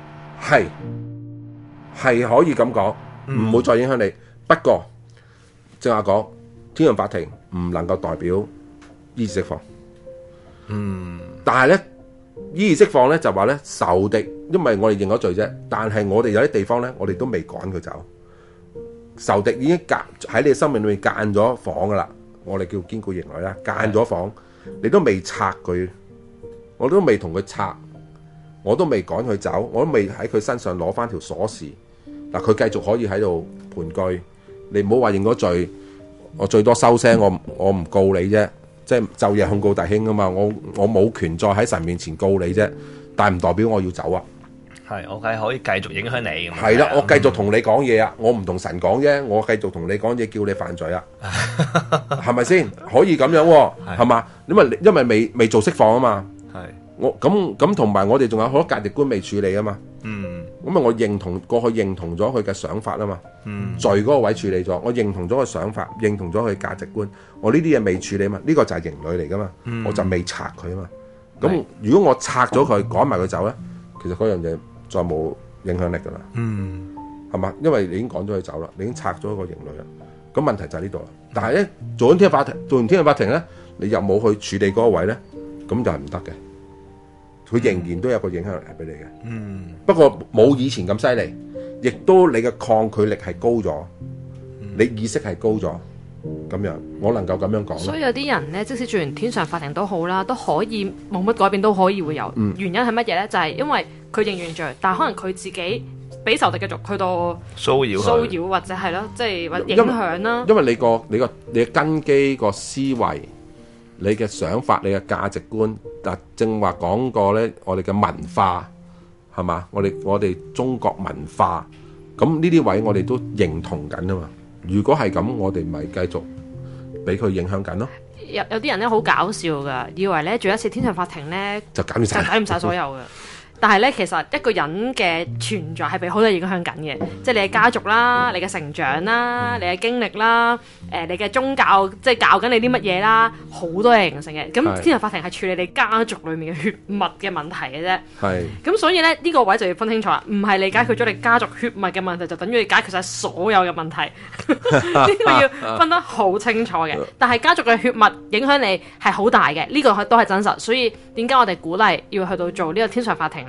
係可以咁講，唔會再影響你。不過正話講，天上法庭唔能夠代表醫治釋放。但係咧，醫治釋放咧就話咧仇敵，因為我哋認咗罪啫。但係我哋有啲地方咧，我哋都未趕佢走。仇敵已經隔喺你生命裏面間咗房噶啦，我哋叫堅固營壘啦，間咗房，你都未拆佢，我都未同佢拆，我都未趕佢走，我都未喺佢身上攞翻條鎖匙。嗱，佢繼續可以喺度盤踞。你唔好話認咗罪，我最多收聲，我唔告你啫，即係晝夜控告弟兄啊嘛，我冇權再喺神面前告你啫，但係唔代表我要走啊。 係，我係可以繼續影響你。 係啦，我繼續同你講嘢啊，我唔同神講啫，我繼續同你講嘢，叫你犯罪啊，係咪先？可以咁樣喎，係嘛？因為未做釋放啊嘛。係，我咁同埋我哋仲有好多價值觀未處理啊嘛。咁啊，我過去認同咗佢嘅想法啊嘛，罪嗰個位處理咗，我認同咗佢想法，認同咗佢價值觀，我呢啲嘢未處理嘛，呢個就係營壘嚟噶嘛，我就未拆佢啊嘛。咁如果我拆咗佢，趕埋佢走咧，其實嗰樣嘢再冇影響力噶啦，係嘛？因為你已經趕咗佢走啦，你已經拆咗個營壘啦。咁問題就喺呢度啦。但係咧，做完天上法庭咧，你又冇去處理嗰個位咧，咁就係唔得嘅。佢仍然都有個影響力係俾你嘅，不過冇以前咁犀利，亦都你嘅抗拒力係高咗，你意識係高咗，咁樣我能夠咁樣講。 所以有啲人咧，即使做完天上法庭都好啦，都可以冇乜改變，都可以會有。原因係乜嘢咧？就係因為佢認完罪，但係可能佢自己俾仇敵繼續去到騷擾或者係咯，即係或影響啦。 因為你嘅根基個思維。你嘅想法、你嘅價值觀，正話講過咧，我哋嘅文化係嘛？我哋中國文化，咁呢啲位我哋都認同緊啊嘛。如果係咁，我哋咪繼續俾佢影響緊咯。 有啲人咧好搞笑噶，以為咧做一次天上法庭咧就搞唔晒所有嘅。但係咧，其實一個人嘅存在係被好多影響緊嘅，即係你嘅家族啦、你嘅成長啦、你嘅經歷啦、你嘅宗教，即係教緊你啲乜嘢啦，好多嘢形成嘅。咁天上法庭係處理你家族裡面嘅血脈嘅問題嘅啫。係。咁所以咧，呢個位就要分清楚啦，唔係你解決咗你家族血脈嘅問題，就等於你解決晒所有嘅問題。呢個要分得好清楚嘅。但係家族嘅血脈影響你係好大嘅，呢個都係真實。所以點解我哋鼓勵要去到做呢個天上法庭呢？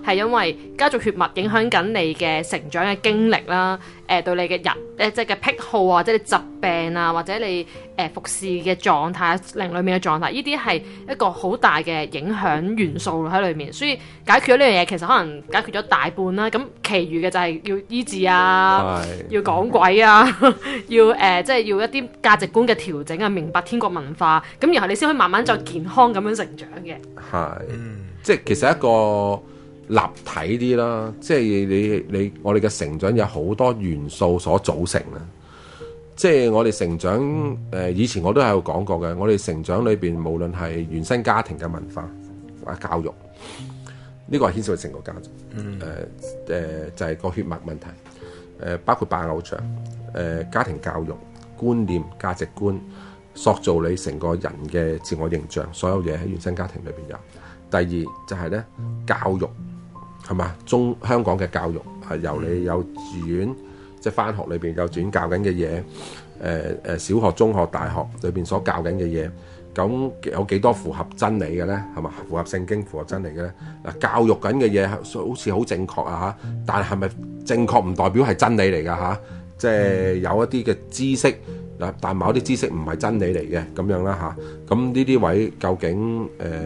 係因為家族血脈影響緊你嘅成長嘅經歷啦，對你嘅人即係嘅癖好啊，或者你疾病啊，或者你服侍嘅狀態、靈裏面嘅狀態，呢啲係一個好大嘅影響元素喺裏面。所以解決咗呢樣嘢，其實可能解決咗大半啦。咁其餘嘅就係要醫治啊，要講鬼啊，要即係要一啲價值觀嘅調整啊，明白天國文化，咁然後你先可以慢慢再健康咁樣成長嘅。 係，即係其實一個立體啲啦，即係你我哋嘅成長有好多元素所組成啦。即係我哋成長以前我都有講過嘅，我哋成長裏邊無論係原生家庭嘅文化或者教育，呢個係牽涉到成個家族。就係個血脈問題，包括拜偶像，家庭教育、觀念、價值觀，塑造你成個人嘅自我形象，所有嘢喺原生家庭裏邊有。第二就係咧教育，係嘛？香港嘅教育係由你幼稚園，即係返學裏邊幼稚園教緊嘅嘢，小學、中學、大學裏邊所教緊嘅嘢，咁有幾多符合真理嘅咧？係嘛？符合聖經、符合真理嘅咧？嗱，教育緊嘅嘢好似好正確啊嚇，但係咪正確唔代表係真理嚟㗎嚇？即係有一啲嘅知識嗱，但某啲知識唔係真理嚟嘅咁樣啦嚇。咁呢啲位究竟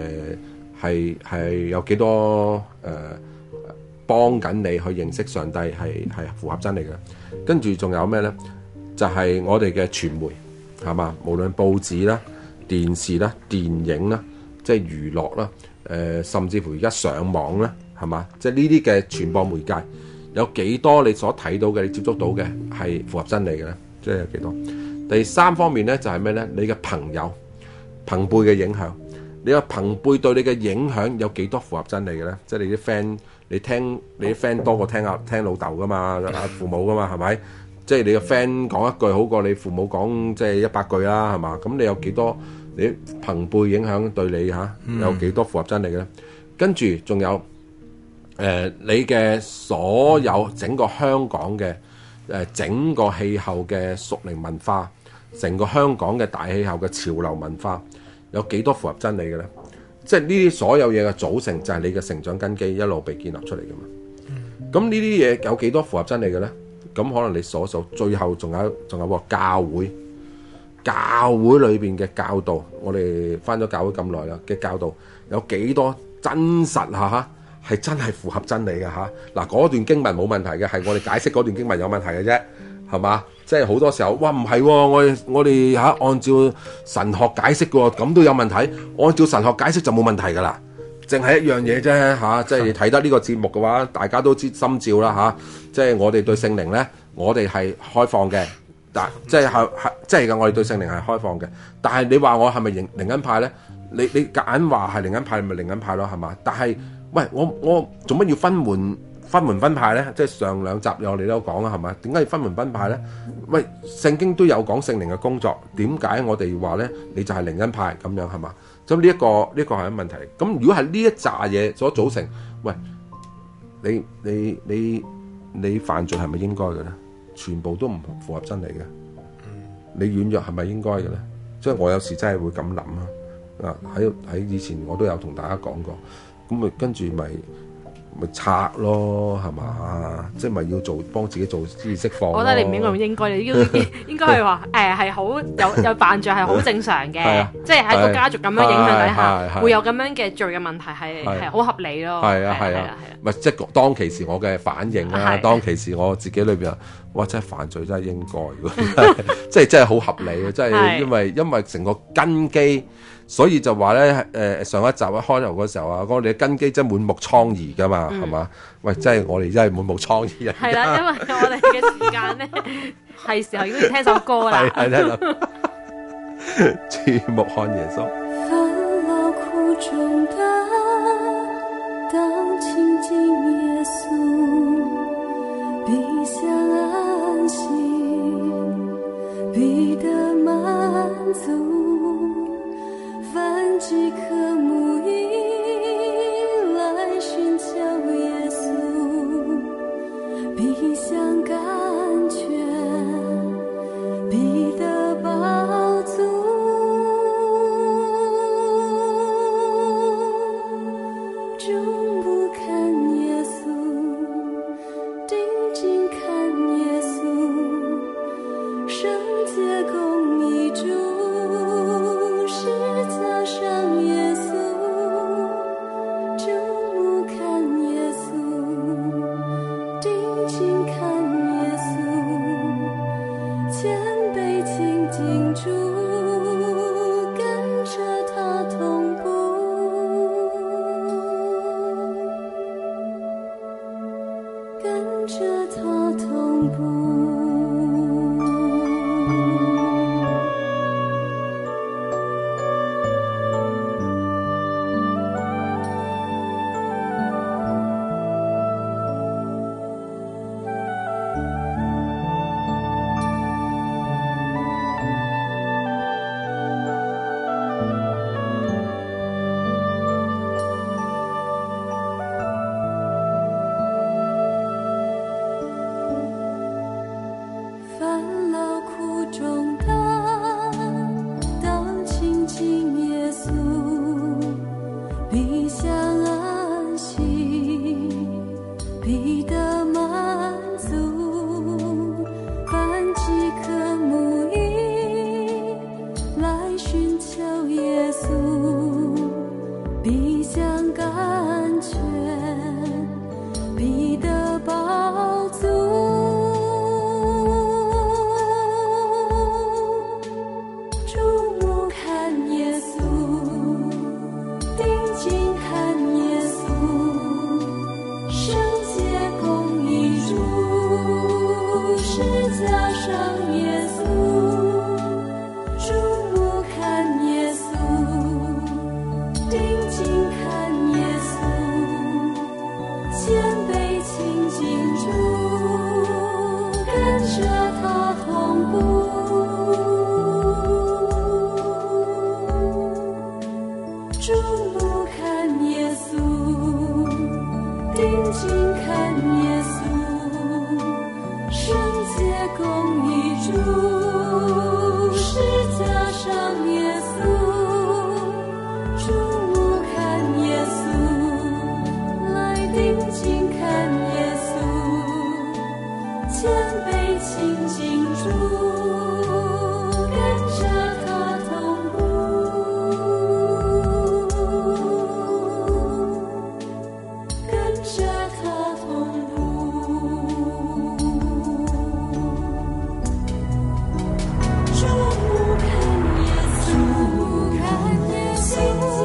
係有幾多幫緊你去認識上帝係符合真理嘅？跟住仲有咩咧？就係我哋嘅傳媒係嘛？無論報紙啦、電視啦、電影啦，即係娛樂啦，甚至乎而家上網啦，係嘛？即係呢啲嘅傳播媒介有幾多你所睇到嘅、你接觸到嘅係符合真理嘅咧？即係有幾多？第三方面咧就係咩咧？你嘅朋友、朋輩嘅影響。你個朋輩對你嘅影響有幾多符合真理嘅咧？即係你啲 friend，你啲 friend 多過聽老豆噶嘛，父母噶嘛，係咪？即係你個 friend 講一句好過你父母講即係100句啦，係嘛？咁你有幾多你朋輩影響對你有幾多符合真理嘅咧？跟住仲有你嘅所有整個香港嘅整個氣候嘅屬靈文化，成個香港嘅大氣候嘅潮流文化。有幾多符合真理嘅咧？即係呢啲所有嘢嘅組成就係你嘅成長根基一路被建立出嚟㗎嘛。咁呢啲嘢有幾多符合真理嘅咧？咁可能你數最後仲有個教會裏邊嘅教導，我哋返咗教會咁耐啦嘅教導有幾多真實嚇係真係符合真理嘅嚇？嗱，嗰段經文冇問題嘅，係我哋解釋嗰段經文有問題嘅啫，係嘛？即係好多時候，哇唔係喎，我哋按照神學解釋嘅喎，咁都有問題。按照神學解釋就冇問題㗎啦，淨係一樣嘢啫嚇。即係睇得呢個節目嘅話，大家都知心照啦嚇。即係我哋對聖靈咧，我哋係開放嘅，但即係嘅，我哋對聖靈係開放嘅。但係你話我係咪靈恩派咧？你夾硬話係靈恩派，咪靈恩派咯，係嘛？但係喂，我做乜要分門分派咧？即係上兩集我哋都講啦，係咪？點解要分門分派咧？喂，聖經都有講聖靈嘅工作，點解我哋話咧你就係靈恩派咁樣係嘛？咁呢一個係一個問題。咁如果係呢一紮嘢所組成，喂，你犯罪係咪應該嘅咧？全部都唔符合真理嘅。你軟弱係咪應該嘅咧？即係我有時真係會咁諗啊！喺以前我都有同大家講過，咁咪跟住咪拆咯，係嘛？即係咪要幫自己做知識釋放？ 我覺得你唔應該用應該，你應該係話係好有犯罪係好正常嘅，即係喺個家族咁樣影響底下，會有咁樣嘅罪嘅問題係好合理咯。係啊， 咪即係當其時我嘅反應啦，當其時我自己裏邊哇真係犯罪真係應該嘅，即係真係好合理嘅，即係因為成個根基。所以就話咧，上一集開頭嗰時候啊，我哋嘅根基真係滿目瘡痍噶嘛，係嘛？喂，真係我哋真係滿目瘡痍啊！ 係啦，因為我哋嘅時間咧係時候要聽首歌啦。係聽首注目看耶穌。 煩惱苦中擔，當親近耶穌，必享安息，必得滿足。凡饥渴慕義來尋求耶穌，必享甘泉，必得飽足。終不看耶谦卑亲近主，跟着他同步，跟着他同步。烦劳苦重担，当亲近耶稣，必享安息，必得满足。凡饥渴慕义，来寻求耶稣，必享甘泉，必得饱足。注目看耶稣，定睛看耶稣，圣洁公义主，十架上耶稣。注目看耶稣，定睛看耶稣，谦卑亲近主，跟着他同步。注目看耶稣，定睛看耶稣，圣洁公义主，十架上耶稣。注目看耶稣，来定睛看耶稣，谦卑亲近主，跟着他同步，跟着他同步。注目看耶稣，看耶稣，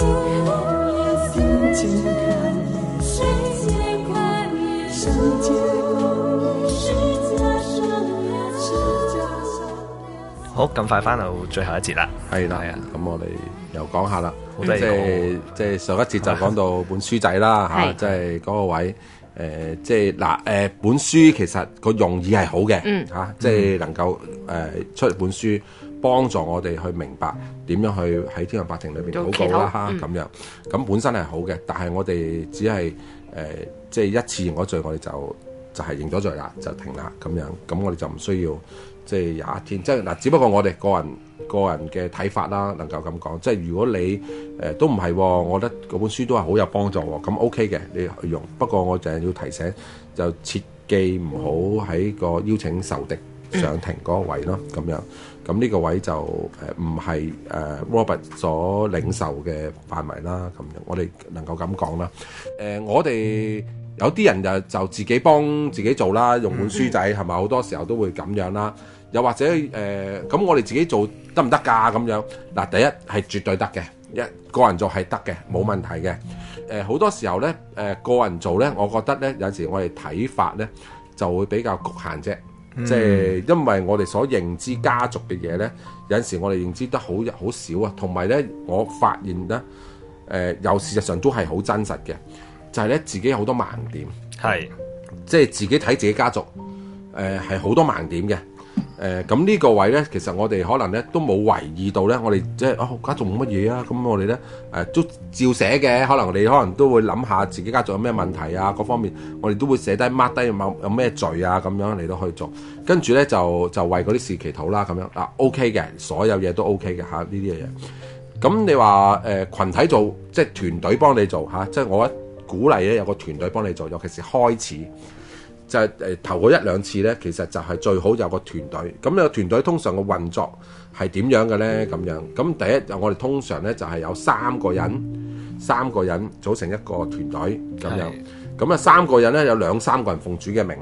定睛看耶稣，圣洁看耶稣，圣洁公义，十架上耶稣，十架上耶稣。 好，咁快翻到最後一節啦。 係啦， 係啊咁我哋又講下啦， 好多嘢講即係上一節就講到本書仔啦嚇， 係即係嗰個位即係嗱本書其實個用意係好嘅嚇，即係能夠出本書幫助我哋去明白點樣去喺天上法庭裏邊禱告啦嚇咁樣，咁本身係好嘅，但係我哋只係即係一次認咗罪，我哋就係認咗罪啦，就停啦咁樣，咁我哋就唔需要即係廿一天，即係嗱，只不過我哋個人嘅睇法啦，能夠咁講，即係如果你都唔係，我覺得嗰本書都係好有幫助喎，咁 OK 嘅，你去用。不過我就係要提醒，就切記唔好喺個邀請仇敵上庭嗰個位咯，咁樣。咁呢個位就唔係Robert 所領受嘅範圍啦，咁樣我哋能夠咁講啦。我哋有啲人就自己幫自己做啦，用本書仔係咪？好多時候都會咁樣啦。又或者咁我哋自己做得唔得㗎？咁樣嗱，第一係絕對得嘅，個人做係得嘅，冇問題嘅。好多時候咧，個人做咧，我覺得咧有時我哋睇法咧就會比較局限啫。即係因為我哋所認知家族嘅嘢咧，有陣時我哋認知得好少啊。同埋咧，我發現咧，又事實上都係好真實嘅，就係咧自己好多盲點， 係即係自己睇自己家族係好多盲點嘅。咁呢個位咧，其實我哋可能咧都冇懷疑到咧，我哋即係家族冇乜嘢啊，咁我哋咧都照寫嘅，可能你可能都會諗下自己家族有咩問題啊，各方面我哋都會寫低 mark 低有咩罪啊，咁樣嚟到去做，跟住咧就為嗰啲事祈禱啦，咁樣OK 嘅，所有嘢都 OK 嘅嚇呢啲嘢。咁你話群體做，即係團隊幫你做嚇，即係我一鼓勵咧有個團隊幫你做，尤其是開始。就係頭嗰一兩次咧，其實就係最好有個團隊。咁有個團隊通常個運作係點樣嘅咧？咁樣咁第一，我哋通常咧就係有三個人組成一個團隊咁樣。咁啊3個人咧有2-3個人奉主嘅名啊嘛。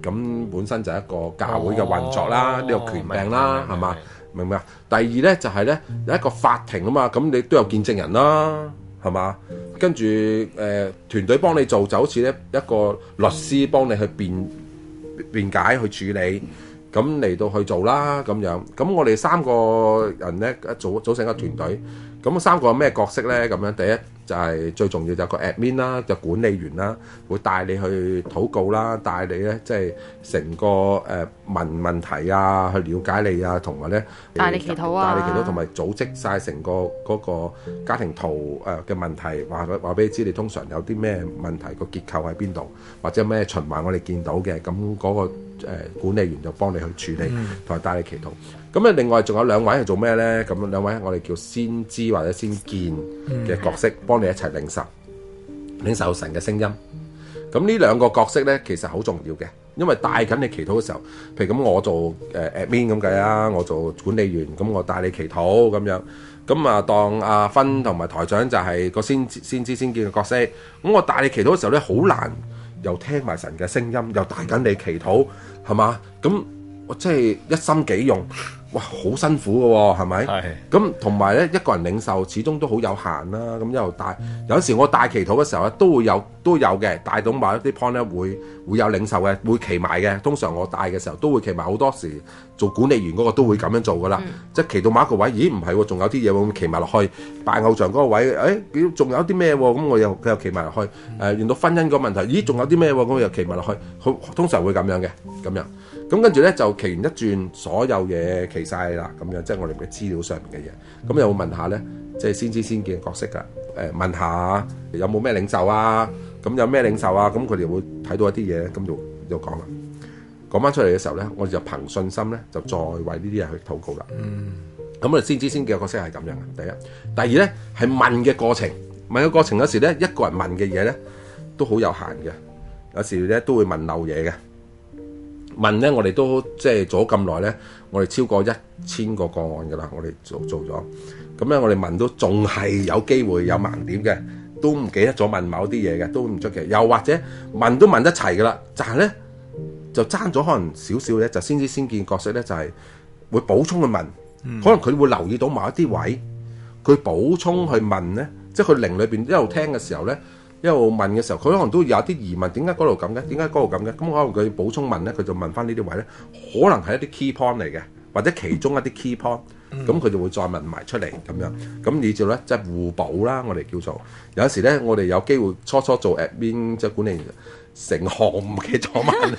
咁本身就係一個教會嘅運作啦，呢個權柄啦，係嘛？明唔明啊？第二咧就係咧有一個法庭啊嘛，咁你都有見證人啦，係嘛？跟住團隊幫你做就好似咧一個律師幫你去辯解去處理，咁嚟到去做啦咁樣。咁我哋3個人咧組成一個團隊，咁3個有咩角色咧？咁樣第一就係最重要就係個 admin 啦，就管理員啦，會帶你去禱告啦，帶你咧即係成個問題啊，去了解你啊，同埋咧帶你祈禱啊， 帶你祈禱，同埋組織晒成個嗰個家庭圖嘅問題，話俾你知你通常有啲咩問題，個結構喺邊度，或者咩循環我哋見到嘅，咁嗰個管理員就幫你去處理，同埋帶你祈禱。咁另外仲有2位係做咩咧？咁2位我哋叫先知或者先見嘅角色，幫你一齊領受神嘅聲音。咁呢2個角色咧，其實好重要嘅，因為帶緊你祈禱嘅時候，譬如咁我做admin 咁計啊，我做管理員，咁我帶你祈禱咁樣。咁啊，當阿芬同埋台長就係個先知先見嘅角色。咁我帶你祈禱嘅時候咧，好難又聽埋神嘅聲音，又帶緊你祈禱，係嘛？咁我即係一心幾用。哇，好辛苦嘅喎，係咪？係。咁同埋咧，一個人領受始終都好有限啦。咁一路帶，有時我帶祈禱嘅時候咧，都有嘅，帶到某一啲 point 咧會有領受嘅，會祈埋嘅。通常我帶嘅時候都會祈埋，好多時做管理員嗰個都會咁樣做噶啦。即係祈到某一個位，咦唔係喎，仲有啲嘢會祈埋落去。拜偶像嗰個位，仲有啲咩喎？咁佢又祈埋落去。遇到婚姻個問題，咦仲有啲咩喎？咁又祈埋落去。通常會咁樣嘅，咁樣。咁跟住咧就祈完一轉，所有嘢祈晒啦，咁樣即係我哋嘅資料上面嘅嘢。咁又會問下咧，即係先知先見嘅角色㗎。問下有冇咩領袖啊？咁有咩領袖啊？咁佢哋會睇到一啲嘢，咁就講啦。講翻出嚟嘅時候咧，我哋就憑信心咧，就再為呢啲人去禱告啦。咁我哋先知先見嘅角色係咁樣嘅。第一，第二咧係問嘅過程。問嘅過程有時咧，一個人問嘅嘢咧都好有限嘅，有時咧都會問漏嘢嘅。問咧，我哋都即係做咗咁耐咧，我哋超過1000個個案㗎啦，我哋做咗。咁咧，我哋問都仲係有機會有盲點嘅，都唔記得咗問某啲嘢嘅，都唔出奇。又或者問都問得齊㗎啦，但係咧就爭咗可能少少咧，就先知先見角色咧，就係會補充去問。可能佢會留意到某一啲位，佢補充去問咧，即係佢靈裏邊一路聽嘅時候咧。一路問嘅時候，佢可能都有啲疑問，點解嗰度咁嘅？點解嗰度咁嘅？咁可能佢補充問咧，佢就問翻呢啲位咧，可能係一啲 key point 嚟嘅，或者其中一啲 key point，咁佢就會再問埋出嚟咁樣。咁以至咧即係互補啦，我哋叫做有時咧，我哋有機會初做 admin 即係管理員，成行唔記得咗問，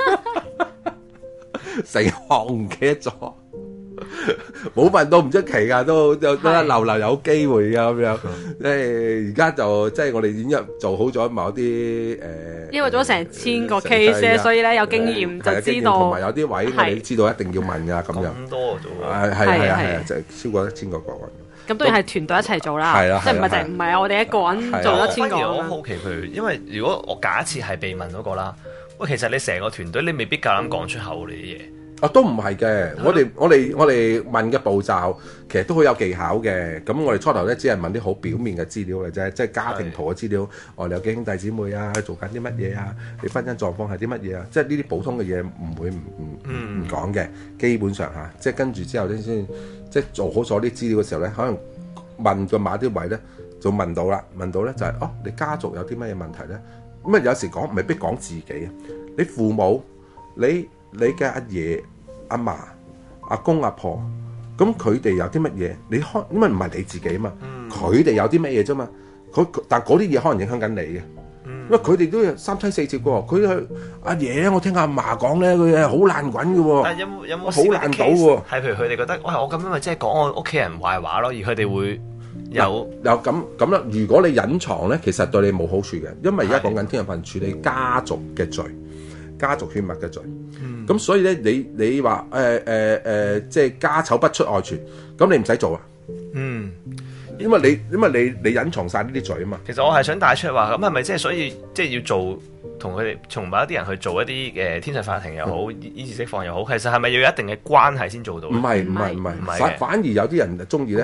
成行唔記得咗。冇問到唔出奇㗎，都流有機會㗎咁樣。即係而家就即係我哋已經做好咗某啲因為做咗成1000個 case，所以咧有經驗就知道。同埋有啲位我哋知道一定要問㗎咁樣。 咁多啫喎。 係就係超過1000個個案。 咁當然係團隊一齊做啦，即係唔係我哋一個人做1000個。 我好奇佢，因為如果我假設係被問嗰個啦，喂，其實你成個團隊你未必夠膽講出口呢啲嘢。 都唔係嘅，我哋問嘅步驟其實都好有技巧嘅。咁我哋初頭咧只係問啲好表面嘅資料嘅啫，即係家庭圖嘅資料。你有幾兄弟姊妹啊？做緊啲乜嘢啊？你婚姻狀況係啲乜嘢啊？即係呢啲普通嘅嘢唔會唔講嘅。基本上嚇，即係跟住之後咧先，即係做好咗啲資料嘅時候咧，可能問嘅某啲位咧就問到啦。問到咧就係你家族有啲乜嘢問題咧？咁啊有時未必講自己啊，你父母你嘅阿爺、阿嫲、阿公、阿婆，咁佢哋有啲乜嘢？因為唔係你自己啊嘛，佢哋有啲乜嘢啫嘛。但嗰啲嘢可能影響緊你嘅，因為佢哋都有3妻4妾嘅喎。佢阿爺，我聽阿嫲講咧，佢係好爛滾嘅喎。 但有冇好難倒喎？ 係譬如佢哋覺得，喂，我咁樣咪即係講我屋企人壞話咯，而佢哋會有咁啦。如果你隱藏咧，其實對你冇好處嘅，因為而家講緊天日份處理家族嘅罪。家族血脈嘅罪，咁所以咧，你話即係家醜不出外傳，咁你唔使做啊。因為你隱藏晒呢啲罪啊嘛。 其實我係想帶出嚟話，咁係咪即係所以即係要做同佢哋從某一啲人去做一啲天上法庭又好，醫治釋放又好，其實係咪要有一定嘅關係先做到？ 唔係，反而有啲人中意咧，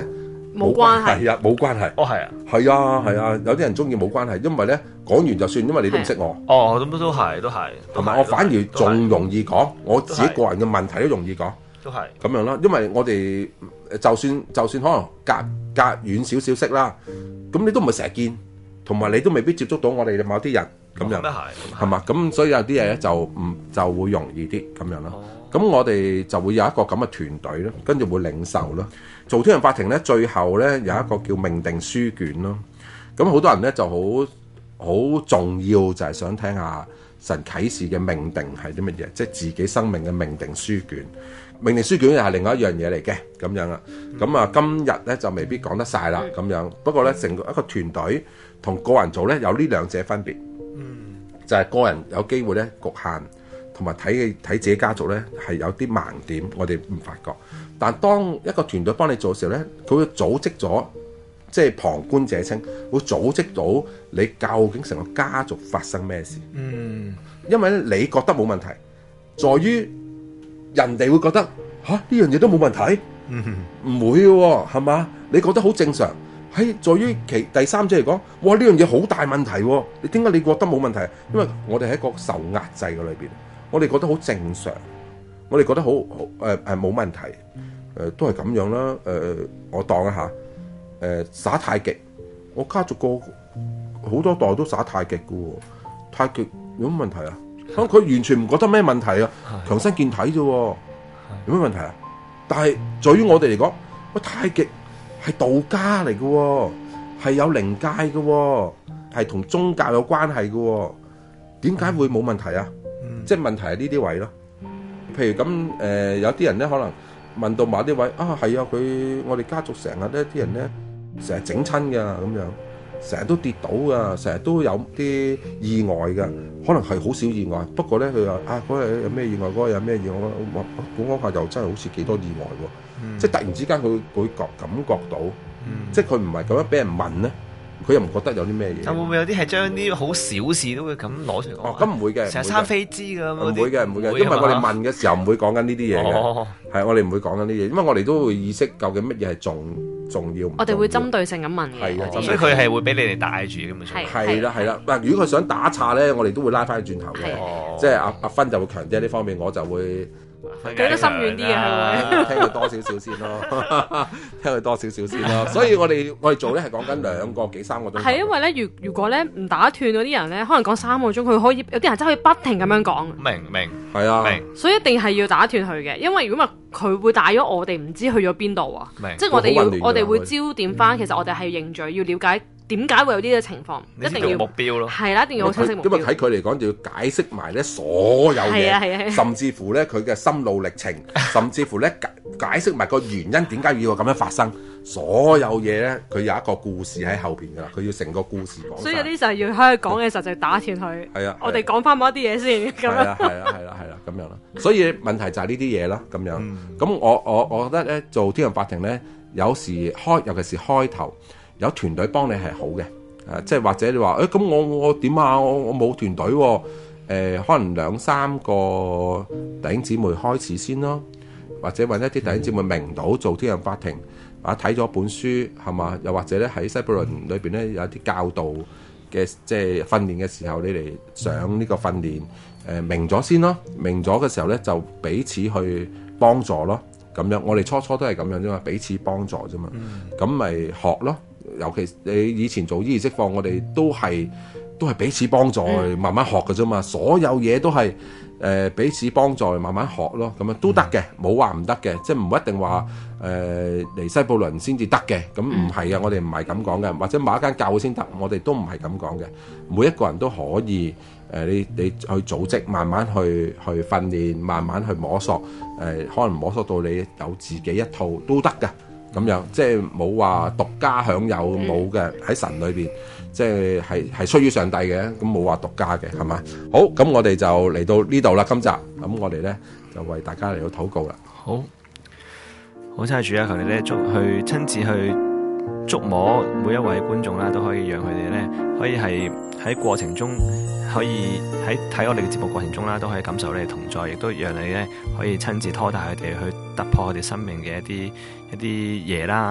冇關係。 係啊，冇關係。 哦，係啊， 係啊，係啊，有啲人中意冇關係，因為咧講完就算，因為你都唔識我。 哦，咁都係， 同埋我反而仲容易講，我自己個人嘅問題都容易講。 都係咁樣啦，因為我哋就算可能隔遠少少識啦，咁你都唔係成日見，同埋你都未必接觸到我哋嘅某啲人咁樣，係嘛？咁所以有啲嘢咧就會容易啲咁樣啦。咁我哋就會有一個咁嘅團隊咯，跟住會領受咯。做天人法庭咧，最後咧有一個叫命定書卷咯。咁好多人咧就好重要，就係想聽下神啟示嘅命定係啲乜嘢，即係自己生命嘅命定書卷。命定書卷又係另外一樣嘢嚟嘅咁樣啦。咁啊，今日咧就未必講得晒啦咁樣。不過咧，成個一個團隊同個人做咧有呢兩者分別。就係個人有機會咧局限，同埋睇自己家族咧係有啲盲點，我哋唔發覺。但當一個團隊幫你做嘅時候咧，佢會組織咗，即係旁觀者清，會組織到你究竟成個家族發生咩事。因為咧你覺得冇問題，在於人哋會覺得嚇呢樣嘢都冇問題，唔會嘅喎，係嘛？你覺得好正常。喺在於第三者嚟講，哇呢樣嘢好大問題喎！你點解你覺得冇問題？因為我哋喺個受壓制嘅裏邊，我哋覺得好正常，我哋覺得好冇問題，都係咁樣啦。我當一下耍太極，我家族個好多代都耍太極嘅喎，太極有乜問題啊？佢完全唔覺得咩問題啊，強身健體啫喎，有乜問題啊？但係在於我哋嚟講，太極係道家嚟嘅喎，係有靈界嘅喎，係同宗教有關係嘅喎，點解會冇問題啊？即係問題係呢啲位咯。譬如咁有啲人咧可能問到某啲位啊，係啊，我哋家族成日咧啲人咧成日整親㗎咁樣，成日都跌倒㗎，成日都有啲意外㗎，可能係好少意外。不過咧佢話啊嗰日有咩意外，嗰日有咩意外，我講下又真係好似幾多意外喎。即係突然之間佢感覺到，即係佢唔係咁樣俾人問咧，佢又唔覺得有啲咩嘢。 會唔會有啲係將啲好小事都會咁攞出嚟講？ 哦，咁唔會嘅， 成日生飛枝㗎咁。唔會嘅， 因為我哋問嘅時候唔會講緊呢啲嘢嘅，係我哋唔會講緊呢啲嘢，因為我哋都會意識究竟乜嘢係重要。 我哋會針對性咁問嘅， 係啊， 所以佢係會俾你哋帶住咁嘅。 係啦。嗱，如果佢想打岔咧，我哋都會拉翻去轉頭嘅，即係阿芬就會強啲呢方面，我就會。 記得深遠啲嘅， 聽佢多少少先咯，聽佢多少少先咯。所以我哋做咧係講緊2個幾3個鐘。係因為咧，如果咧唔打斷嗰啲人咧，可能講3個鐘，佢可以有啲人真係可以不停咁樣講。 明係啊， 所以一定係要打斷佢嘅，因為如果佢會帶咗我哋唔知去咗邊度啊。即係我哋會焦點翻，其實我哋係認罪，要了解。點解會有呢啲情況？一定要目標咯， 係啦，一定要好清晰目標。 因為喺佢嚟講，就要解釋埋咧所有嘢，甚至乎咧佢嘅心路歷程，甚至乎咧解釋埋個原因點解要咁樣發生。所有嘢咧，佢有一個故事喺後邊㗎啦，佢要成個故事講。 所以有啲時候要喺佢講嘅時候就打斷佢。係啊，我哋講翻某一啲嘢先。係啦， 咁樣啦。所以問題就係呢啲嘢啦，咁樣。咁我覺得咧，做天人法庭咧，有時尤其是開頭。有團隊幫你係好嘅，即係或者你話咁我點啊？我冇團隊喎，可能2-3個弟兄姊妹開始先咯，或者揾一啲弟兄姊妹明到做天人法庭，或者睇咗本書係嘛？又或者咧喺西布倫裏邊咧有啲教導嘅即係訓練嘅時候，你嚟上呢個訓練，明咗先咯，明咗嘅時候咧就彼此去幫助咯，咁樣我哋初都係咁樣啫嘛，彼此幫助啫嘛，咁咪學咯。尤其你以前做醫治釋放，我哋都係彼此幫助，慢慢學嘅啫嘛。所有嘢都係彼此幫助，慢慢學咯。咁樣都得嘅，冇話唔得嘅，即係唔一定話嚟西布倫先至得嘅。咁唔係啊，我哋唔係咁講嘅，或者某一間教會先得，我哋都唔係咁講嘅。每一個人都可以你去組織，慢慢去訓練，慢慢去摸索，可能摸索到你有自己一套都得嘅。咁樣即係冇話獨家享有冇嘅，喺神裏邊，即係出於上帝嘅，咁冇話獨家嘅，係嘛？好，咁我哋就嚟到呢度啦，今集咁我哋咧就為大家嚟到禱告啦。 好真係主啊，求你咧去親自去觸摸每一位觀眾啦，都可以讓佢哋咧可以係喺過程中，可以喺睇我哋嘅節目過程中啦，都可以感受你嘅同在，亦都讓你咧可以親自拖帶佢哋去突破佢哋生命嘅一啲嘢啦，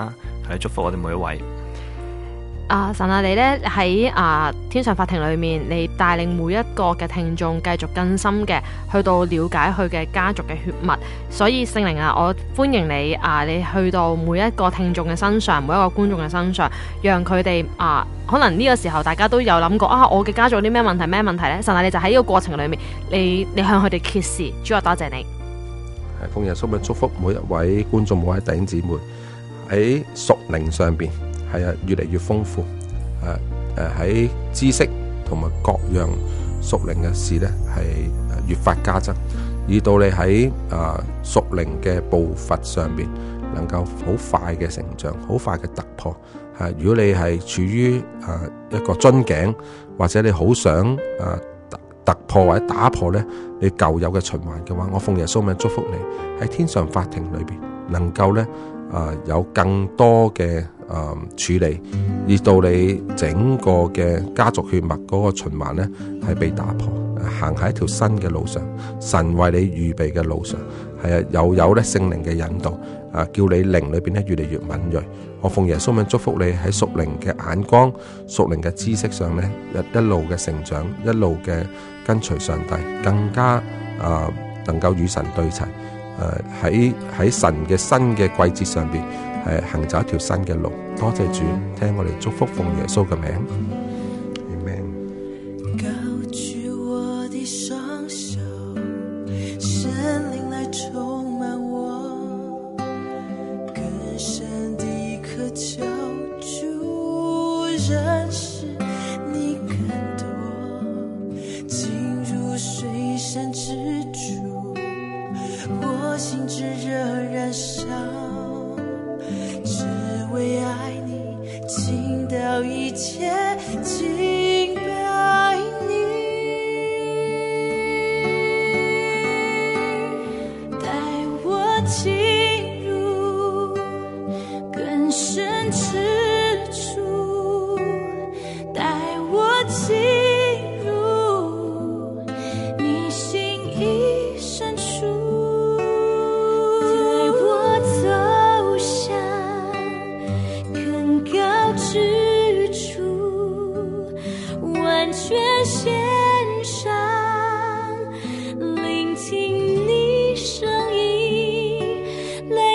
係祝福我哋每一位。 神啊，你咧喺天上法庭裏面，你帶領每一個嘅聽眾繼續更深嘅去到了解佢嘅家族嘅血脈，所以聖靈啊，我歡迎你你去到每一個聽眾嘅身上，每一個觀眾嘅身上，讓佢哋可能呢個時候大家都有諗過我嘅家族有啲咩問題呢？神啊，你就喺呢個過程裏面，你向佢哋揭示，主啊，多謝你。 奉耶穌嘅祝福每一位觀眾，每一位弟兄姊妹喺屬靈上邊越嚟越豐富，喺知識同埋各樣屬靈嘅事咧係越發加增，以到你喺屬靈嘅步伐上邊能夠好快嘅成長，好快嘅突破。如果你係處於一個樽頸，或者你好想突破或者打破咧你舊有嘅循環嘅話，我奉耶穌名祝福你喺天上法庭裏邊能夠咧有更多嘅處理，以到你整個嘅家族血脈嗰個循環咧係被打破，行喺一條新嘅路上，神為你預備嘅路上，又有咧聖靈嘅引導，叫你靈裏邊咧越嚟越敏銳。我奉耶穌名祝福你喺屬靈嘅眼光、屬靈嘅知識上咧一路嘅成長，一路嘅跟隨上帝，更加能夠與神對齊。喺神嘅新嘅季節上邊，行走一條新嘅路。多謝主，聽我哋祝福，奉耶穌嘅名 ，Amen。 高舉我的雙手，聖靈來充滿我，更深地渴求主，認識你更多，進入水深之處，我心炙熱燃燒，只為愛你傾倒一切，敬拜你，帶我進入更深之處，帶我進入你心意深處，帶我走向更高之處，完全獻上，聆聽你聲音，來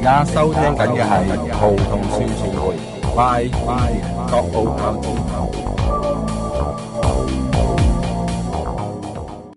家收聽緊嘅係葡萄樹傳媒 by 粵語.ORG。